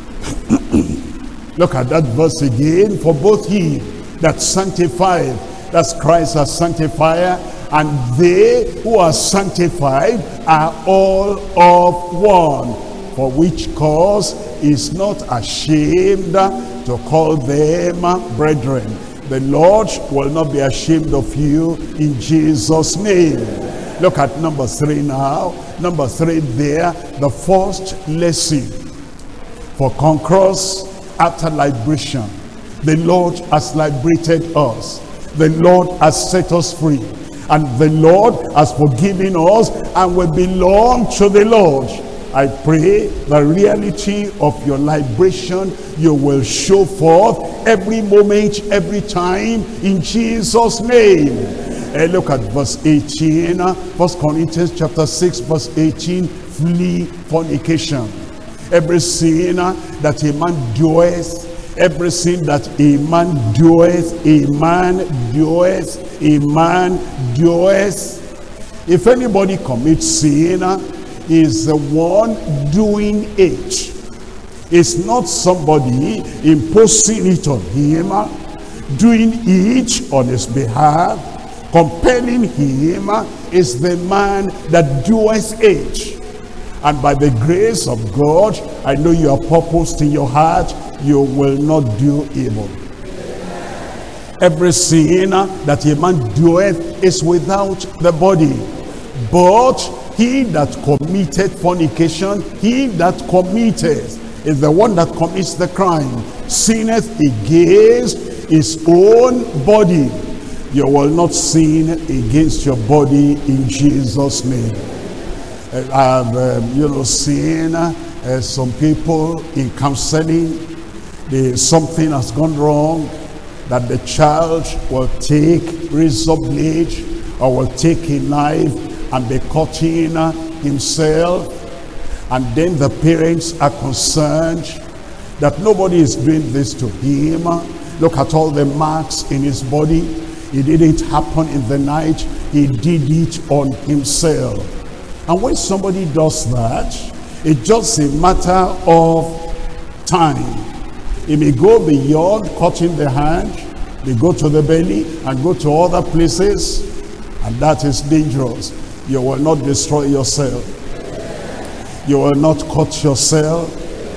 A: Look at that verse again. For both he that sanctified, that's Christ as sanctifier, and they who are sanctified are all of one. For which cause is not ashamed to call them brethren. The Lord will not be ashamed of you in Jesus' name. Look at number 3 now. Number 3 there, the first lesson for conquerors after liberation. The Lord has liberated us. The Lord has set us free. And the Lord has forgiven us, and we belong to the Lord. I pray the reality of your liberation you will show forth every moment, every time, in Jesus' name. And look at verse 18, 1 Corinthians chapter 6, verse 18. Flee fornication. Every sin that a man doeth, every sin that a man doeth, a man doeth, a man doeth. If anybody commits sin, is the one doing it. It's not somebody imposing it on him, doing it on his behalf, compelling him. Is the man that doeth it. And by the grace of God, I know you are purposed in your heart, you will not do evil. Every sin that a man doeth is without the body. But he that committed fornication, he that committeth, is the one that commits the crime, sinneth against his own body. You will not sin against your body in Jesus' name. I've seen some people in counseling, something has gone wrong, that the child will take razor blade or will take a knife and be cutting himself, and then the parents are concerned that nobody is doing this to him. Look at all the marks in his body. It didn't happen in the night, he did it on himself. And when somebody does that, it's just a matter of time. It may go beyond cutting the hand, they go to the belly and go to other places, and that is dangerous. You will not destroy yourself. You will not cut yourself.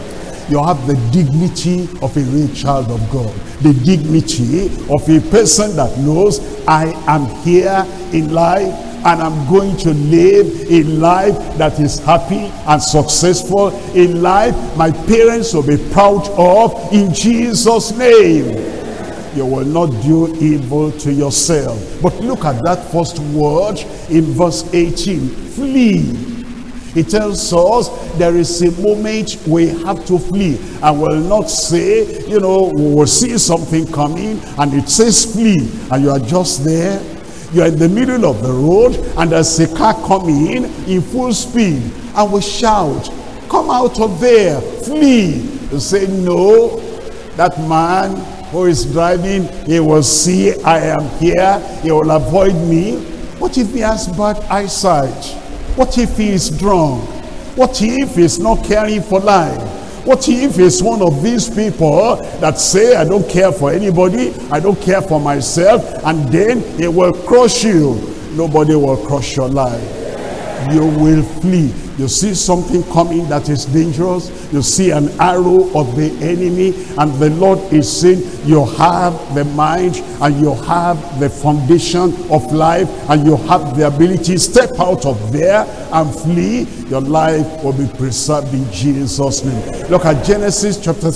A: You have the dignity of a real child of God. The dignity of a person that knows, I am here in life and I'm going to live a life that is happy and successful, a life my parents will be proud of in Jesus' name. You will not do evil to yourself. But look at that first word in verse 18, flee. It tells us there is a moment we have to flee. I will not say, we will see something coming and it says flee, and you are just there. You are in the middle of the road and there's a car coming in full speed, and we shout, come out of there, flee. You say, no, that man who is driving, he will see I am here, he will avoid me. What if he has bad eyesight? What if he is drunk? What if he's not caring for life? What if he's one of these people that say, I don't care for anybody, I don't care for myself, and then he will crush you? Nobody will crush your life. You will flee. You see something coming that is dangerous, you see an arrow of the enemy, and the Lord is saying, you have the mind and you have the foundation of life and you have the ability. Step out of there and flee. Your life will be preserved in Jesus' name. Look at Genesis chapter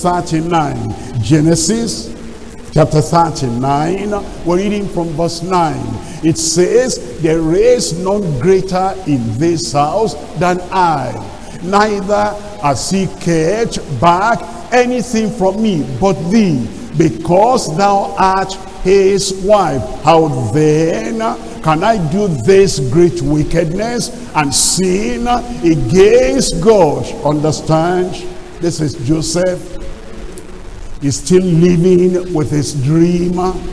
A: 39. Genesis chapter 39, we're reading from verse 9. It says, there is none greater in this house than I, neither has he kept back anything from me but thee, because thou art his wife. How then can I do this great wickedness and sin against God? Understand? This is Joseph. He's still living with his dream.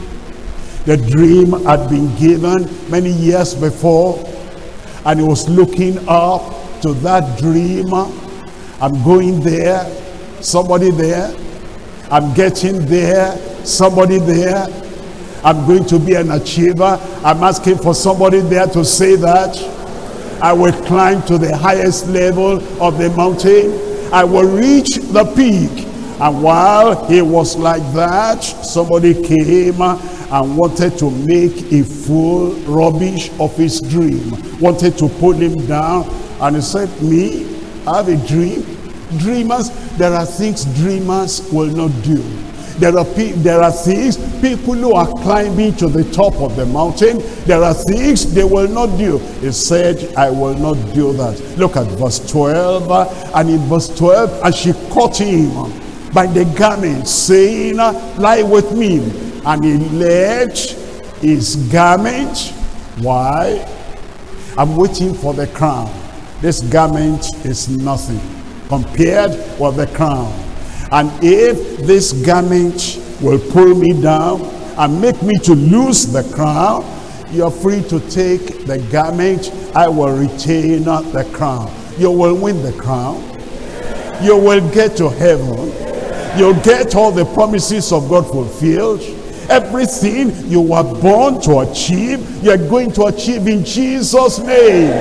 A: The dream had been given many years before, and he was looking up to that dream. I'm going there, somebody there. I'm getting there, somebody there. I'm going to be an achiever. I'm asking for somebody there to say that. I will climb to the highest level of the mountain. I will reach the peak. And while he was like that, somebody came and wanted to make a fool rubbish of his dream. Wanted to pull him down. And he said, me, I have a dream. Dreamers, there are things dreamers will not do. There are things people who are climbing to the top of the mountain, there are things they will not do. He said, I will not do that. Look at verse 12. And in verse 12, and she caught him by the garment, saying, lie with me. And he let his garment. Why? I'm waiting for the crown. This garment is nothing compared with the crown. And if this garment will pull me down and make me to lose the crown, you're free to take the garment. I will retain the crown. You will win the crown. You will get to heaven. You'll get all the promises of God fulfilled. Everything you were born to achieve, you're going to achieve in Jesus' name.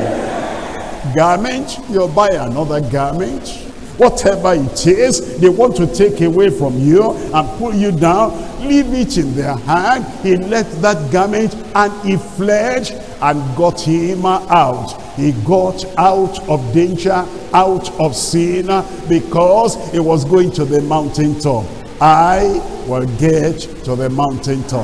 A: Garment, you'll buy another garment. Whatever it is, they want to take away from you and pull you down. Leave it in their hand. He left that garment and he fled and got him out. He got out of danger, out of sin, because he was going to the mountaintop. I will get to the mountaintop.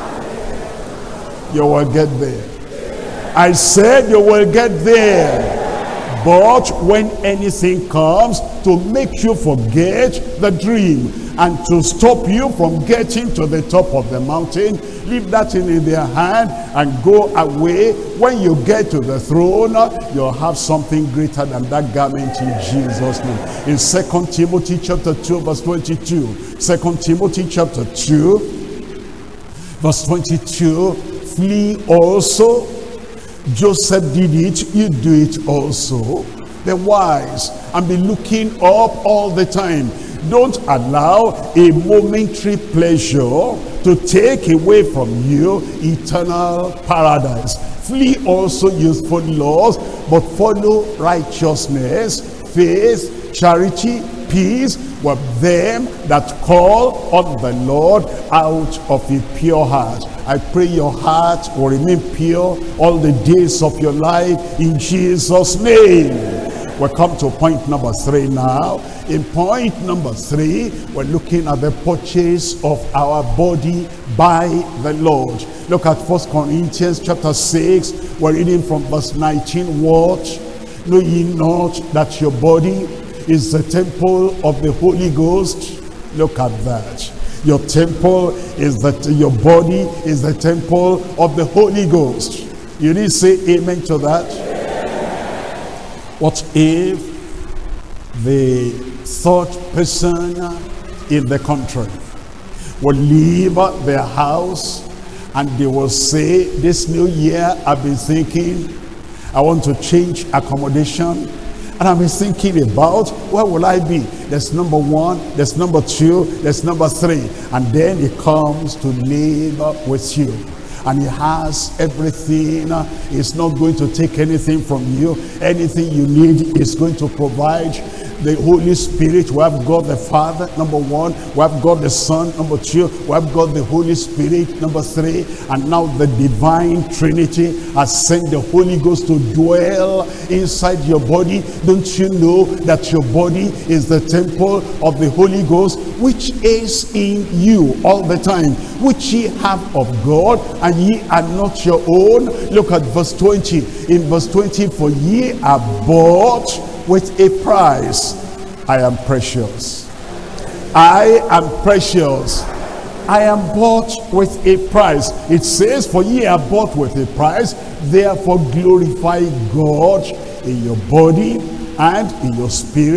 A: You will get there. I said you will get there. But when anything comes to make you forget the dream and to stop you from getting to the top of the mountain, leave that in their hand and go away. When you get to the throne, you'll have something greater than that garment in Jesus' name. In 2 Timothy chapter 2 verse 22. 2 Timothy chapter 2 verse 22. Flee also. Joseph did it, you do it also. Be wise and be looking up all the time. Don't allow a momentary pleasure to take away from you eternal paradise. Flee also youthful lusts, but follow righteousness, faith, charity, peace with them that call on the Lord out of a pure heart. I pray your heart will remain pure all the days of your life in Jesus' name. We come to point number 3 now. In point number 3, we're looking at the purchase of our body by the Lord. Look at 1 Corinthians chapter 6. We're reading from verse 19. What? Know ye not that your body is the temple of the Holy Ghost? Look at that. Your temple is that your body is the temple of the Holy Ghost. You didn't say amen to that? What if the third person in the country will leave their house and they will say, this new year I've been thinking I want to change accommodation, and I've been thinking about where will I be? There's number 1, there's number 2, there's number 3, and then he comes to live with you. And he has everything. He's not going to take anything from you. Anything you need is going to provide. The Holy Spirit, we have God the Father, number 1. We have God the Son, number 2. We have God the Holy Spirit, number 3. And now the divine Trinity has sent the Holy Ghost to dwell inside your body. Don't you know that your body is the temple of the Holy Ghost, which is in you all the time, which ye have of God, and ye are not your own? Look at verse 20. In verse 20, for ye are bought with a price. I am precious. I am precious. I am bought with a price. It says, for ye are bought with a price, therefore glorify God in your body and in your spirit,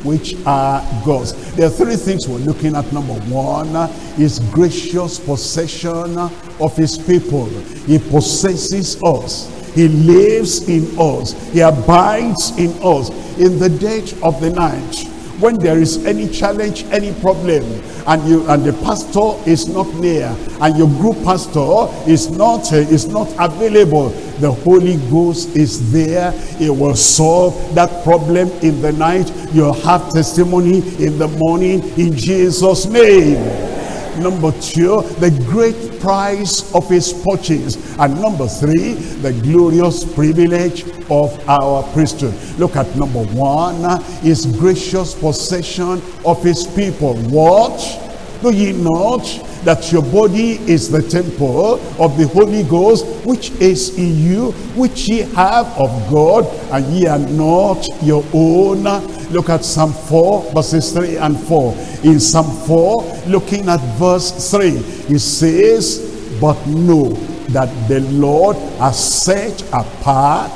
A: which are God's. There are three things we're looking at. Number one is gracious possession of his people. He possesses us. He lives in us. He abides in us. In the dead of the night, when there is any challenge, any problem, and the pastor is not near, and your group pastor is not available, the Holy Ghost is there. It will solve that problem in the night. You'll have testimony in the morning in Jesus' name. Number two, the great price of his purchase. And number three, the glorious privilege of our priesthood. Look at number one, his gracious possession of his people. What? Do ye not that your body is the temple of the Holy Ghost, which is in you, which ye have of God, and ye are not your own? Look at Psalm 4, verses 3 and 4. In Psalm 4, looking at verse 3, it says, but know that the Lord has set apart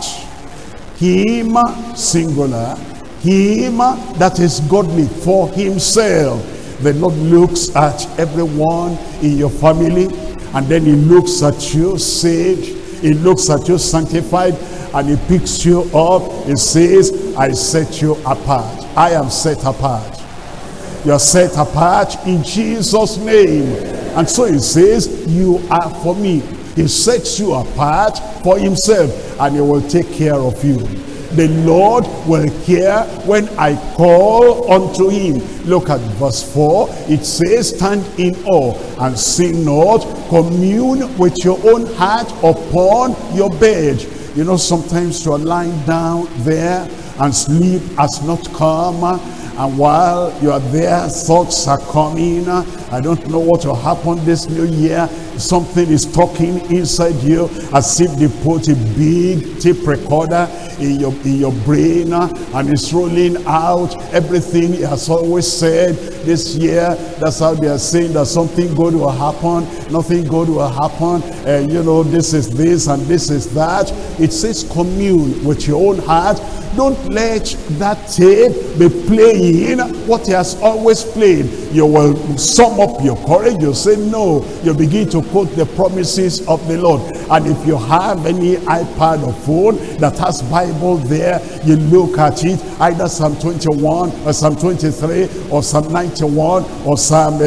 A: him, singular, him that is godly for himself. The Lord looks at everyone in your family, and then he looks at you saved, he looks at you sanctified, and he picks you up. He says, I set you apart. I am set apart. You are set apart in Jesus' name. And so he says, you are for me. He sets you apart for himself, and he will take care of you. The Lord will hear when I call unto him. Look at verse 4. It says, stand in awe and sin not. Commune with your own heart upon your bed. You know, sometimes you're lying down there and sleep has not come. And while you are there, thoughts are coming. I don't know what will happen this new year. Something is talking inside you, as if they put a big tape recorder in your brain, and it's rolling out everything he has always said this year. That's how they are saying that something good will happen, nothing good will happen. You know, this is this and this is that. It says commune with your own heart. Don't let that tape be playing what he has always played. You will sum up your courage. You say no. You begin to quote the promises of the Lord. And if you have any iPad or phone that has Bible there, you look at it, either Psalm 21 or Psalm 23 or Psalm 91 or Psalm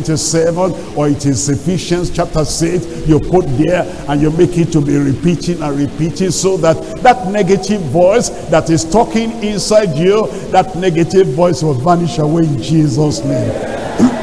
A: 27, or it is Ephesians chapter 6. You put there and you make it to be repeating and repeating, so that that negative voice that is talking inside you, that negative voice will vanish away in Jesus' name.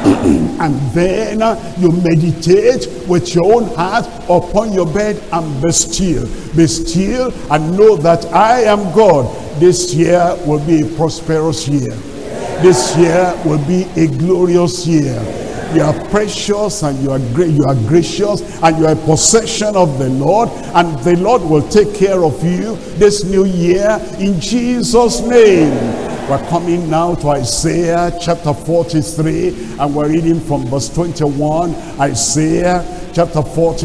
A: And then you meditate with your own heart upon your bed and be still. Be still and know that I am God. This year will be a prosperous year. This year will be a glorious year. You are precious and you are great. You are gracious and you are a possession of the Lord, and the Lord will take care of you this new year in Jesus' name. We're coming now to Isaiah chapter 43, and we're reading from verse 21. Isaiah chapter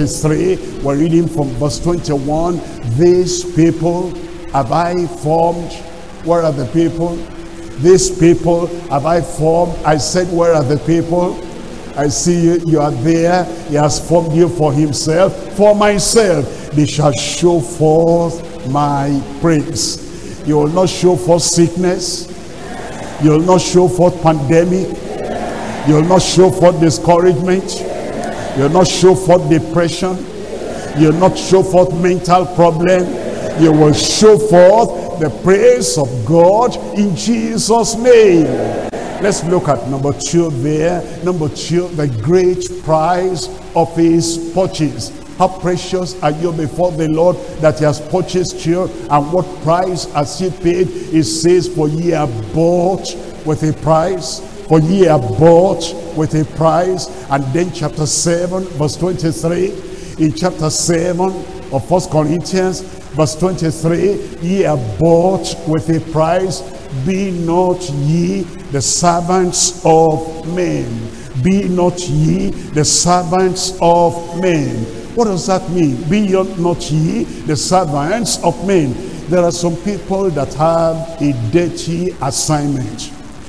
A: 43, we're reading from verse 21. These people have I formed. Where are the people? These people have I formed. I said, where are the people? I see you, you are there. He has formed you for himself. For myself, they shall show forth my praise. You will not show forth sickness. You will not show forth pandemic. You will not show forth discouragement. You will not show forth depression. You will not show forth mental problem. You will show forth the praise of God in Jesus' name. Let's look at number 2 there. Number 2, the great price of his purchase. How precious are you before the Lord that he has purchased you, and what price has he paid? It says, for ye are bought with a price. For ye are bought with a price. And then chapter 7 verse 23. In chapter 7 of 1 Corinthians verse 23, ye are bought with a price. Be not ye the servants of men. Be not ye the servants of men. What does that mean? Be not ye the servants of men. There are some people that have a dirty assignment.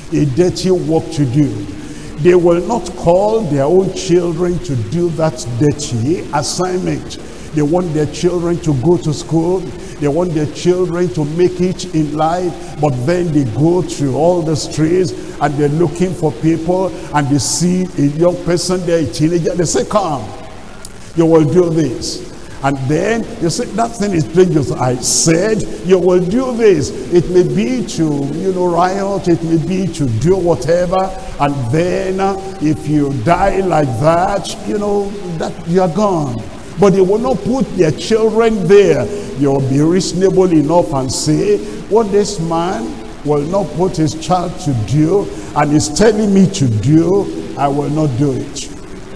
A: a dirty work to do. They will not call their own children to do that dirty assignment. They want their children to go to school. They want their children to make it in life. But then they go through all the streets and they're looking for people, and they see a young person there, a teenager. They say, come, you will do this. And then you say, that thing is dangerous. I said, you will do this. It may be to, riot. It may be to do whatever. And then if you die like that, that you are gone. But they will not put their children there. You'll be reasonable enough and say, what this man will not put his child to do, and is telling me to do, I will not do it.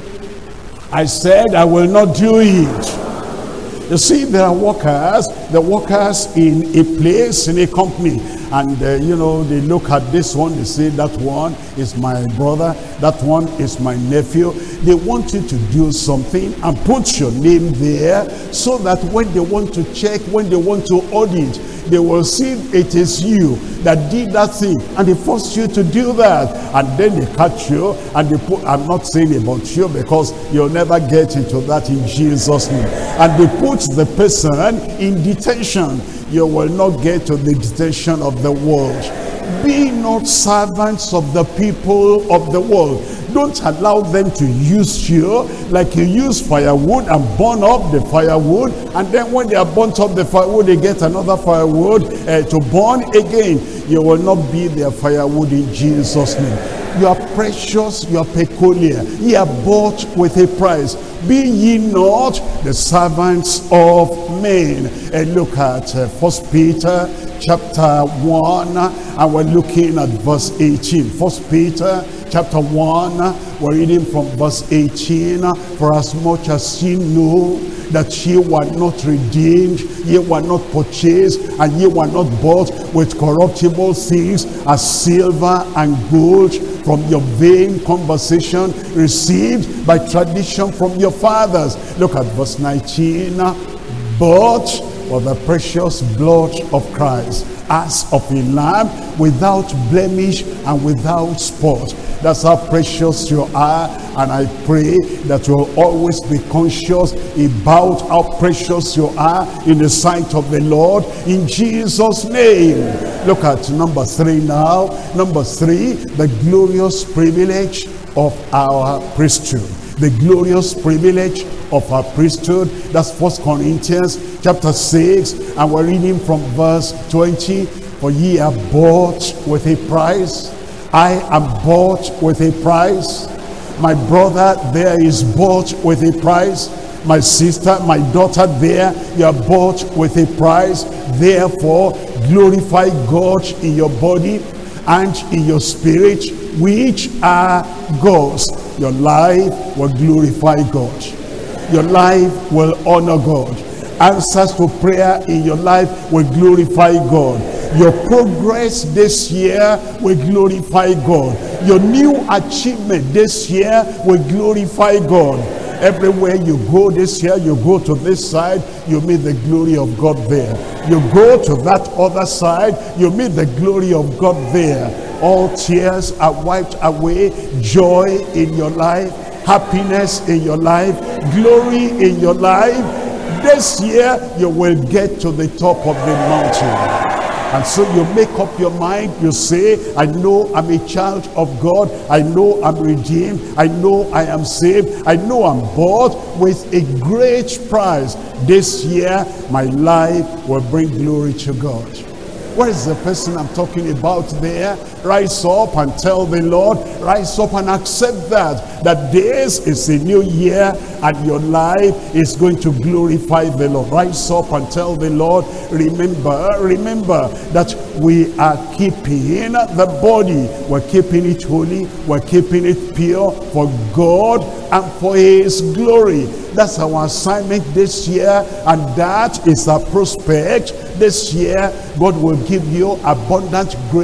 A: I said I will not do it. You see, there are workers, the workers in a place, in a company, and they look at this one, they say, that one is my brother, that one is my nephew. They want you to do something and put your name there, so that when they want to check, when they want to audit, they will see it is you that did that thing, and they force you to do that, and then they catch you, and they put, I'm not saying about you, because you'll never get into that in Jesus' name, and they put the person in detention. You will not get to the detention of the world. Be not servants of the people of the world. Don't allow them to use you like you use firewood and burn up the firewood, and then when they are burnt up the firewood, they get another firewood to burn again. You will not be their firewood in Jesus' name. You are precious, you are peculiar. Ye are bought with a price. Be ye not the servants of men. And look at 1 Peter chapter 1, and we're looking at verse 18. 1 Peter chapter 1, we're reading from verse 18. For as much as ye know that ye were not redeemed, ye were not purchased, and ye were not bought with corruptible things as silver and gold from your vain conversation received by tradition from your fathers. Look at verse 19. But for the precious blood of Christ, as of a lamb, without blemish and without spot. That's how precious you are, and I pray that you'll always be conscious about how precious you are in the sight of the Lord, in Jesus' name. Look at number 3 now. Number 3, the glorious privilege of our priesthood. The glorious privilege of our priesthood. That's 1 Corinthians chapter 6, and we're reading from verse 20. For ye are bought with a price. I am bought with a price. My brother there is bought with a price. My sister, my daughter there, you are bought with a price. Therefore, glorify God in your body and in your spirit, which are God's. Your life will glorify God. Your life will honor God. Answers to prayer in your life will glorify God. Your progress this year will glorify God. Your new achievement this year will glorify God. Everywhere you go this year, you go to this side, you meet the glory of God there. You go to that other side, you meet the glory of God there. All tears are wiped away. Joy in your life, happiness in your life, glory in your life. This year, you will get to the top of the mountain. And so you make up your mind, you say, I know I'm a child of God, I know I'm redeemed, I know I am saved, I know I'm bought with a great price. This year, my life will bring glory to God. Where is the person I'm talking about there? Rise up and tell the Lord, rise up and accept that this is a new year and your life is going to glorify the Lord. Rise up and tell the Lord, remember that we are keeping the body. We're keeping it holy. We're keeping it pure for God and for His glory. That's our assignment this year, and that is our prospect. This year, God will give you abundant grace,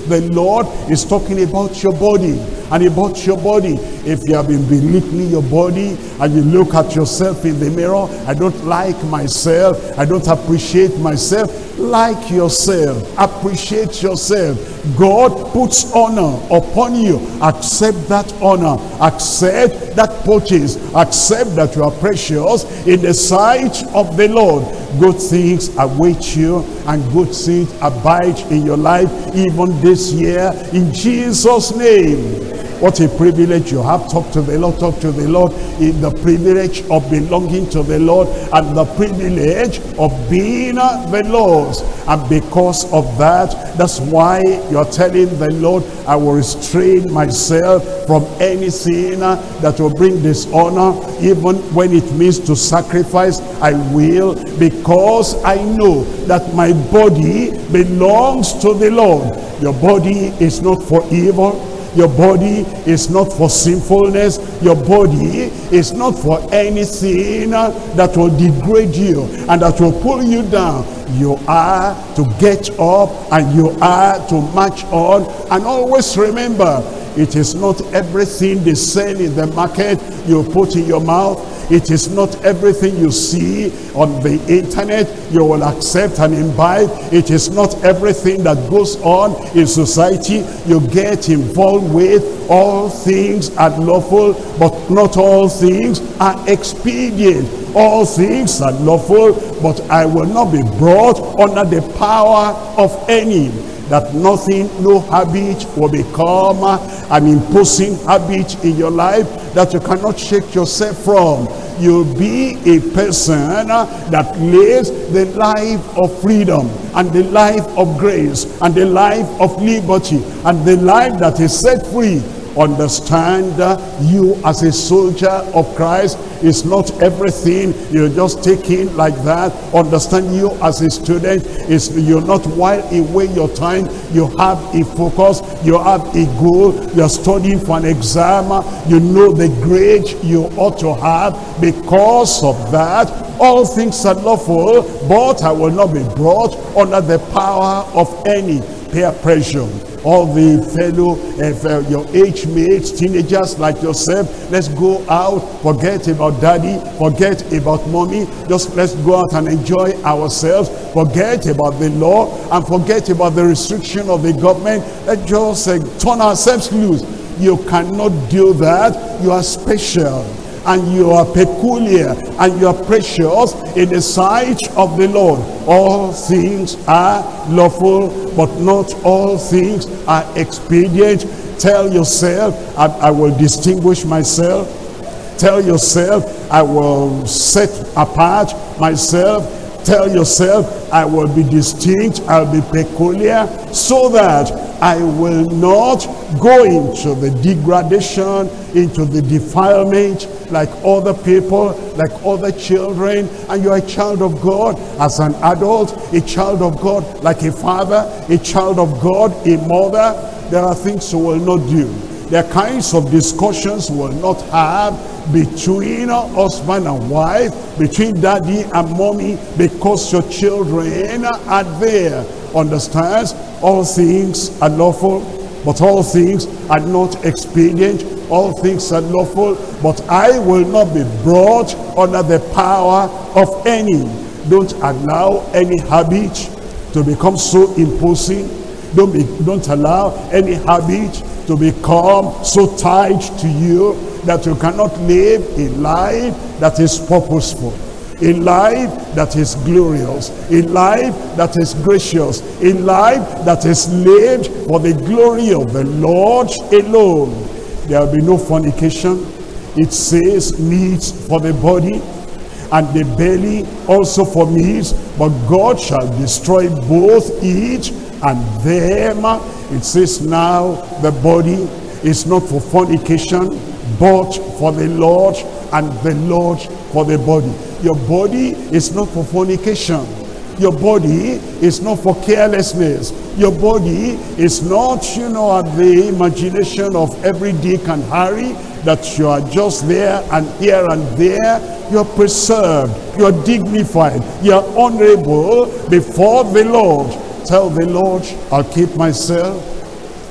A: the Lord is talking about your body and about your body. If you have been belittling your body and you look at yourself in the mirror, I don't like myself, I don't appreciate myself. Like yourself, appreciate yourself. God puts honor upon you. Accept that honor, accept that purchase, accept that you are precious in the sight of the Lord. Good things await you and good things abide in your life even this year in Jesus' name. What a privilege you have. Talk to the Lord, talk to the Lord. In the privilege of belonging to the Lord and the privilege of being the Lord's. And because of that, that's why you're telling the Lord, I will restrain myself from anything that will bring dishonor, even when it means to sacrifice. I will, because I know that my body belongs to the Lord. Your body is not for evil. Your body is not for sinfulness. Your body is not for anything that will degrade you and that will pull you down. You are to get up and you are to march on. And always remember, it is not everything they sell in the market you put in your mouth. It is not everything you see on the internet you will accept and imbibe. It is not everything that goes on in society you get involved with. All things are lawful, but not all things are expedient. All things are lawful, but I will not be brought under the power of any. That nothing, no habit will become an imposing habit in your life that you cannot shake yourself from. You'll be a person that lives the life of freedom and the life of grace and the life of liberty and the life that is set free. Understand you as a soldier of Christ is not everything you just take in like that. Understand you as a student is you're not while away your time. You have a focus, you have a goal, you're studying for an exam, you know the grade you ought to have. Because of that, all things are lawful, but I will not be brought under the power of any peer pressure. All the fellow, your age mates, teenagers like yourself, let's go out, forget about daddy, forget about mommy, just let's go out and enjoy ourselves, forget about the law, and forget about the restriction of the government. Let's just turn ourselves loose. You cannot do that. You are special, and you are peculiar, and you are precious in the sight of the Lord. All things are lawful, but not all things are expedient. Tell yourself, I will distinguish myself. Tell yourself, I will set apart myself. Tell yourself, I will be distinct, I'll be peculiar, so that I will not go into the degradation, into the defilement like other people, like other children. And you are a child of God as an adult, a child of God like a father, a child of God, a mother. There are things you will not do. There are kinds of discussions you will not have between husband and wife, between daddy and mommy, because your children are there. Understands? All things are lawful, but all things are not expedient. All things are lawful, but I will not be brought under the power of any. Don't allow any habit to become so imposing. Don't allow any habit to become so tied to you that you cannot live a life that is purposeful, a life that is glorious, a life that is gracious, a life that is lived for the glory of the Lord alone. There will be no fornication. It says meats for the body, and the belly also for meats, but God shall destroy both it and them. It says now the body is not for fornication, but for the Lord, and the Lord for the body. Your body is not for fornication. Your body is not for carelessness. Your body is not, at the imagination of every Dick and Harry, that you are just there and here and there. You're preserved. You're dignified. You're honorable before the Lord. Tell the Lord, I'll keep myself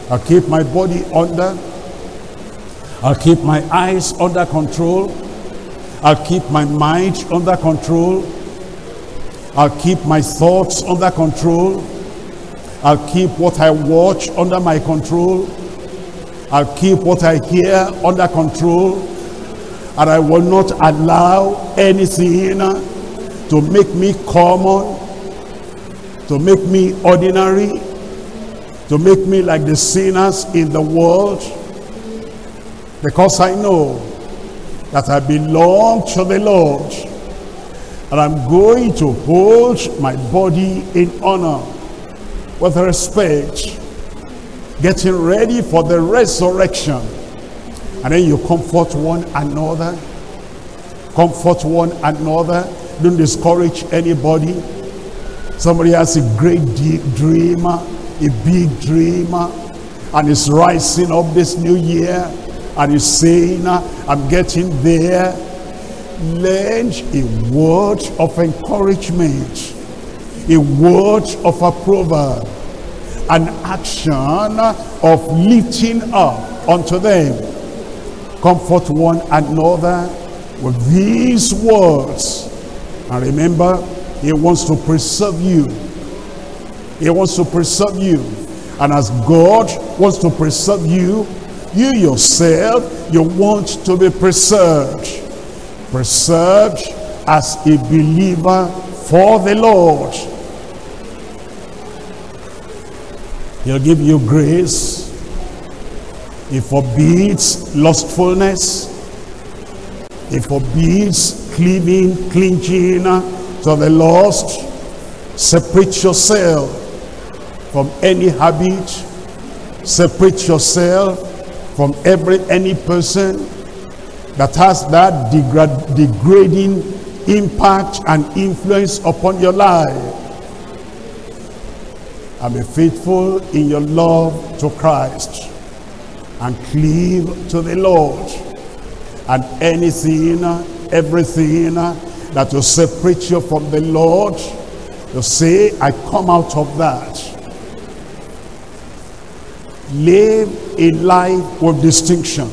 A: I'll keep my body under. I'll keep my eyes under control. I'll keep my mind under control. I'll keep my thoughts under control. I'll keep what I watch under my control. I'll keep what I hear under control. And I will not allow anything to make me common, to make me ordinary, to make me like the sinners in the world. Because I know that I belong to the Lord. And I'm going to hold my body in honor, with respect, getting ready for the resurrection. And then you comfort one another. Comfort one another. Don't discourage anybody. Somebody has a great deep dream, a big dream, and is rising up this new year, and is saying, I'm getting there. Lend a word of encouragement, a word of approval, an action of lifting up unto them. Comfort one another with these words. And remember, he wants to preserve you. He wants to preserve you. And as God wants to preserve you, you yourself, you want to be preserved. Preserved as a believer for the Lord. He'll give you grace. He forbids lustfulness. He forbids clinging to the lust. Separate yourself from any habit. Separate yourself from any person that has that degrading impact and influence upon your life. And be faithful in your love to Christ. And cleave to the Lord. And anything, everything that will separate you from the Lord, you say, I come out of that. Live a life with distinction.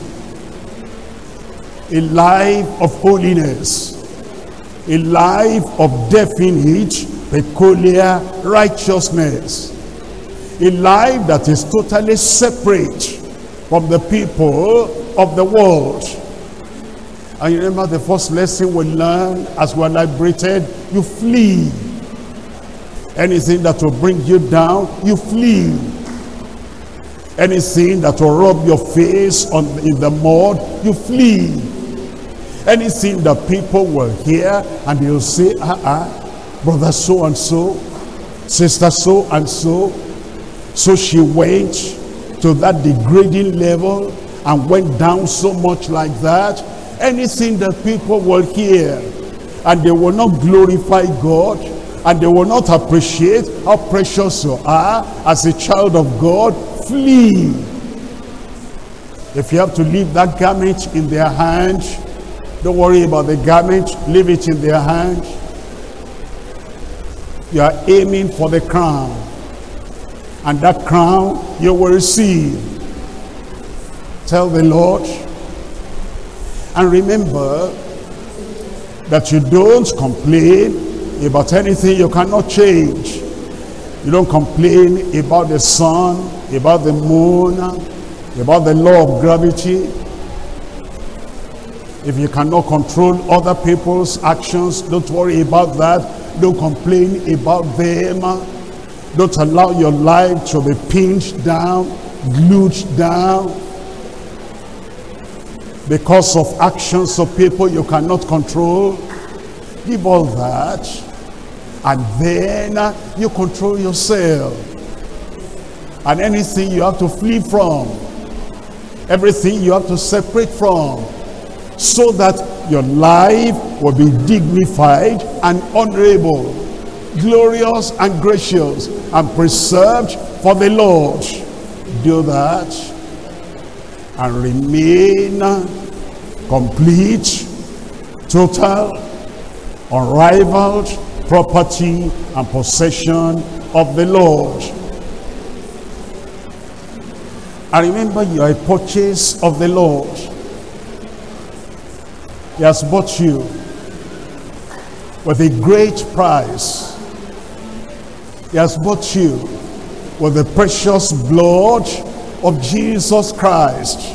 A: A life of holiness. A life of definite, peculiar righteousness. A life that is totally separate from the people of the world. And you remember the first lesson we learned as we were liberated, you flee. Anything that will bring you down, you flee. Anything that will rub your face in the mud, you flee. Anything that people will hear and they'll say, brother so and so, sister so and so. So she went to that degrading level and went down so much like that. Anything that people will hear and they will not glorify God and they will not appreciate how precious you are as a child of God, flee. If you have to leave that garment in their hand, don't worry about the garment, leave it in their hand. You are aiming for the crown. And that crown you will receive. Tell the Lord. And remember that you don't complain about anything you cannot change. You don't complain about the sun, about the moon, about the law of gravity. If you cannot control other people's actions, don't worry about that. Don't complain about them. Don't allow your life to be pinned down, glued down, because of actions of people you cannot control. Leave all that, and then you control yourself. And anything you have to flee from, everything you have to separate from, so that your life will be dignified and honorable, glorious and gracious, and preserved for the Lord. Do that and remain complete, total, unrivaled property and possession of the Lord. And remember, you are a purchase of the Lord. He has bought you with a great price. He has bought you with the precious blood of Jesus Christ.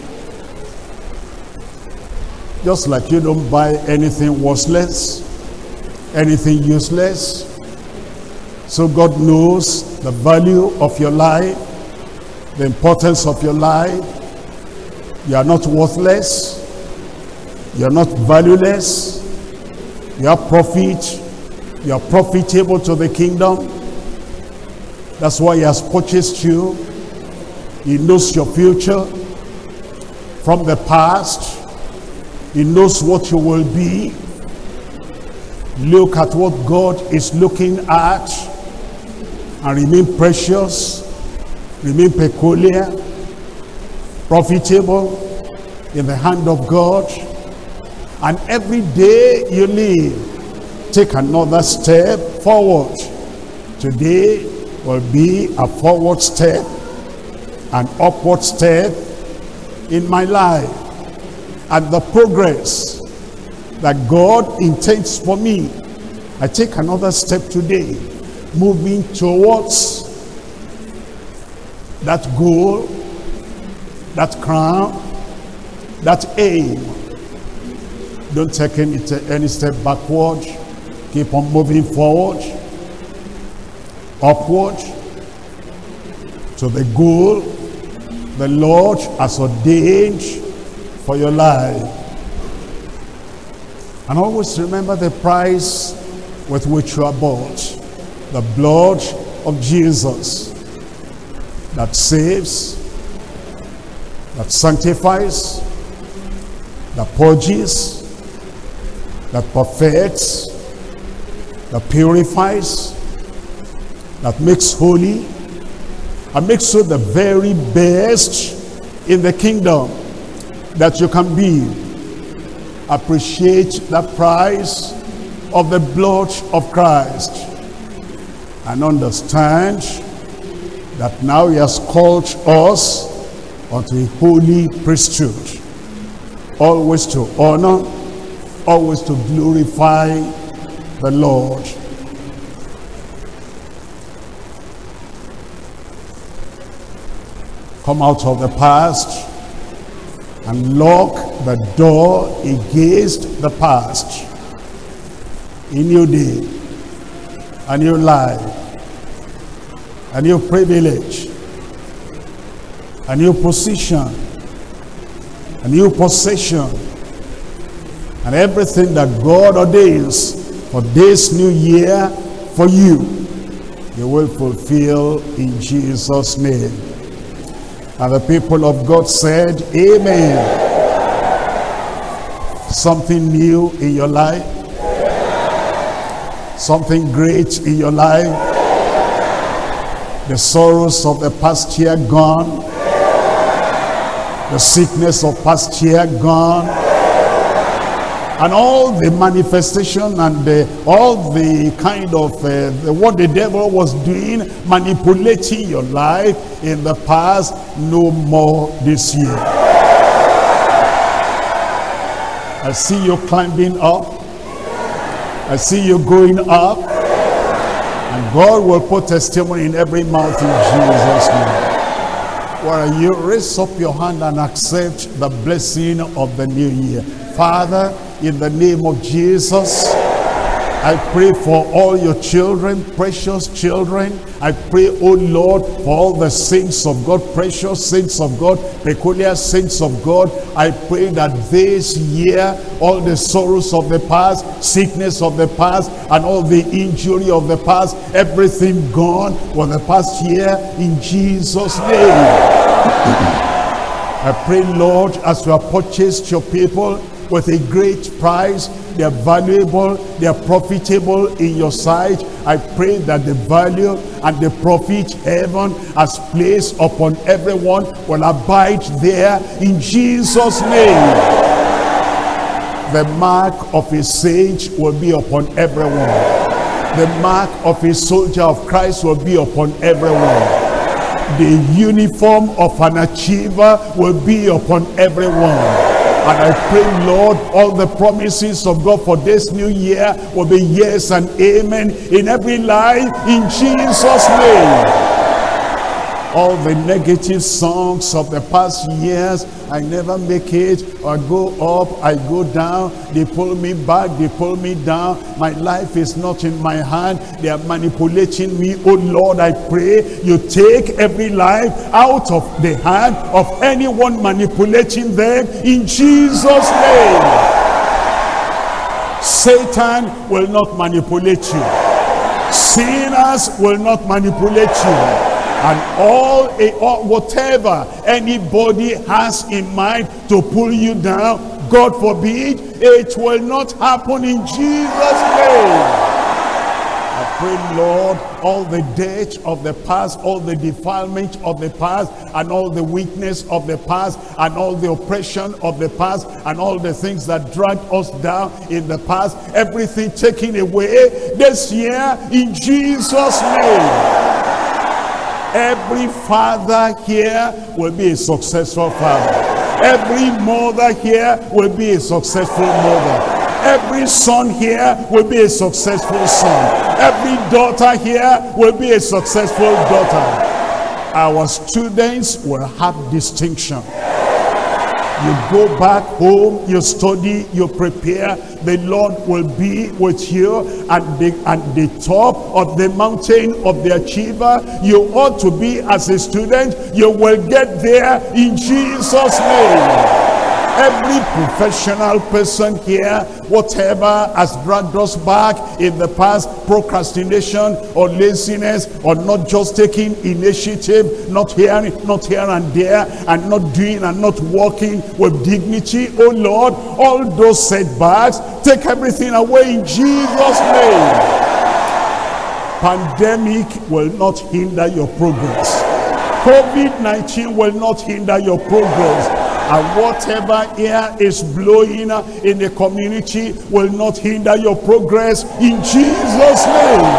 A: Just like you don't buy anything worthless, anything useless. So God knows the value of your life, the importance of your life. You are not worthless. You are not valueless. You are profit. You are profitable to the kingdom. That's why he has purchased you. He knows your future from the past. He knows what you will be. Look at what God is looking at and remain precious, remain peculiar, profitable in the hand of God. And every day you live, take another step forward. Today will be a forward step, an upward step in my life. And the progress that God intends for me, I take another step today, moving towards that goal, that crown, that aim. Don't take any step backward. Keep on moving forward, upward, to the goal the Lord has ordained for your life. And always remember the price with which you are bought. The blood of Jesus that saves, that sanctifies, that purges, that perfects, that purifies, that makes holy, and makes you the very best in the kingdom that you can be. Appreciate the price of the blood of Christ and understand that now he has called us unto a holy priesthood, always to honor, always to glorify the Lord. Come out of the past and lock the door against the past. A new day, a new life, a new privilege, a new position, a new possession, and everything that God ordains for this new year for you, you will fulfill in Jesus' name. And the people of God said, amen. Something new in your life, something great in your life. The sorrows of the past year gone, the sickness of past year gone, and all the manifestation and all the kind of what the devil was doing, manipulating your life in the past, no more this year. I see you climbing up. I see you going up. And God will put testimony in every mouth in Jesus' name. Where are you? Raise up your hand and accept the blessing of the new year. Father, in the name of Jesus, I pray for all your children, precious children. I pray, oh Lord, for all the saints of God, precious saints of God, peculiar saints of God. I pray that this year, all the sorrows of the past, sickness of the past, and all the injury of the past, everything gone for the past year, in Jesus' name. I pray, Lord, as you have purchased your people with a great price, they are valuable, they are profitable in your sight. I pray that the value and the profit heaven has placed upon everyone will abide there in Jesus' name. The mark of a saint will be upon everyone. The mark of a soldier of Christ will be upon everyone. The uniform of an achiever will be upon everyone. And I pray, Lord, all the promises of God for this new year will be yes and amen in every life, in Jesus' name. All the negative songs of the past years, I never make it, I go up, I go down, they pull me back, they pull me down, my life is not in my hand, they are manipulating me. Oh Lord, I pray you take every life out of the hand of anyone manipulating them, in Jesus' name. Satan will not manipulate you. Sinners will not manipulate you. And whatever anybody has in mind to pull you down, God forbid, it will not happen in Jesus' name. I pray, Lord, all the debt of the past, all the defilement of the past, and all the weakness of the past, and all the oppression of the past, and all the things that dragged us down in the past, everything taken away this year in Jesus' name. Every father here will be a successful father. Every mother here will be a successful mother. Every son here will be a successful son. Every daughter here will be a successful daughter. Our students will have distinction. You go back home, you study, you prepare, the Lord will be with you at the top of the mountain of the achiever. You ought to be as a student. You will get there in Jesus' name. Every professional person here, whatever has dragged us back in the past, procrastination or laziness, or not just taking initiative, not here and there, and not doing and not walking with dignity. Oh Lord, all those setbacks, take everything away in Jesus' name. Pandemic will not hinder your progress. COVID-19 will not hinder your progress. And whatever air is blowing in the community will not hinder your progress in Jesus' name.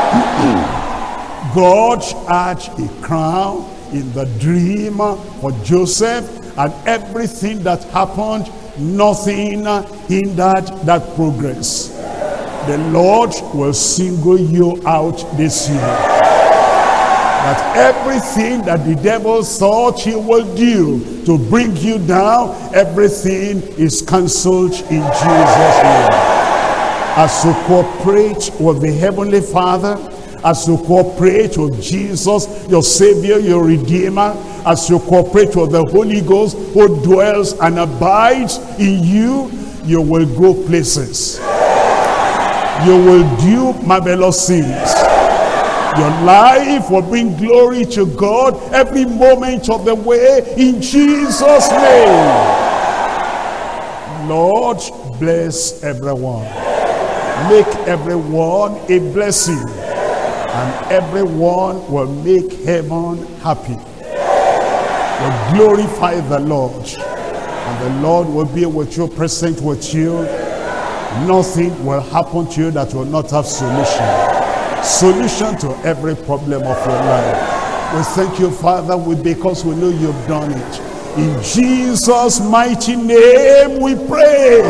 A: God had a crown in the dream for Joseph, and everything that happened, nothing hindered that progress. The Lord will single you out this year. That everything that the devil thought he will do to bring you down, everything is cancelled in Jesus' name. As you cooperate with the Heavenly Father, as you cooperate with Jesus, your Savior, your Redeemer, as you cooperate with the Holy Ghost who dwells and abides in you, you will go places. You will do marvelous things. Your life will bring glory to God every moment of the way in Jesus' name. Lord, bless everyone. Make everyone a blessing. And everyone will make heaven happy. Will glorify the Lord. And the Lord will be with you, present with you. Nothing will happen to you that will not have solution to every problem of your life. We thank you, Father, because we know you've done it. In Jesus' mighty name we pray.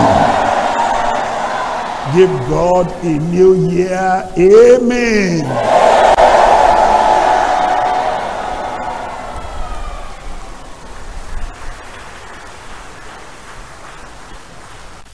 A: Give God a new year. Amen.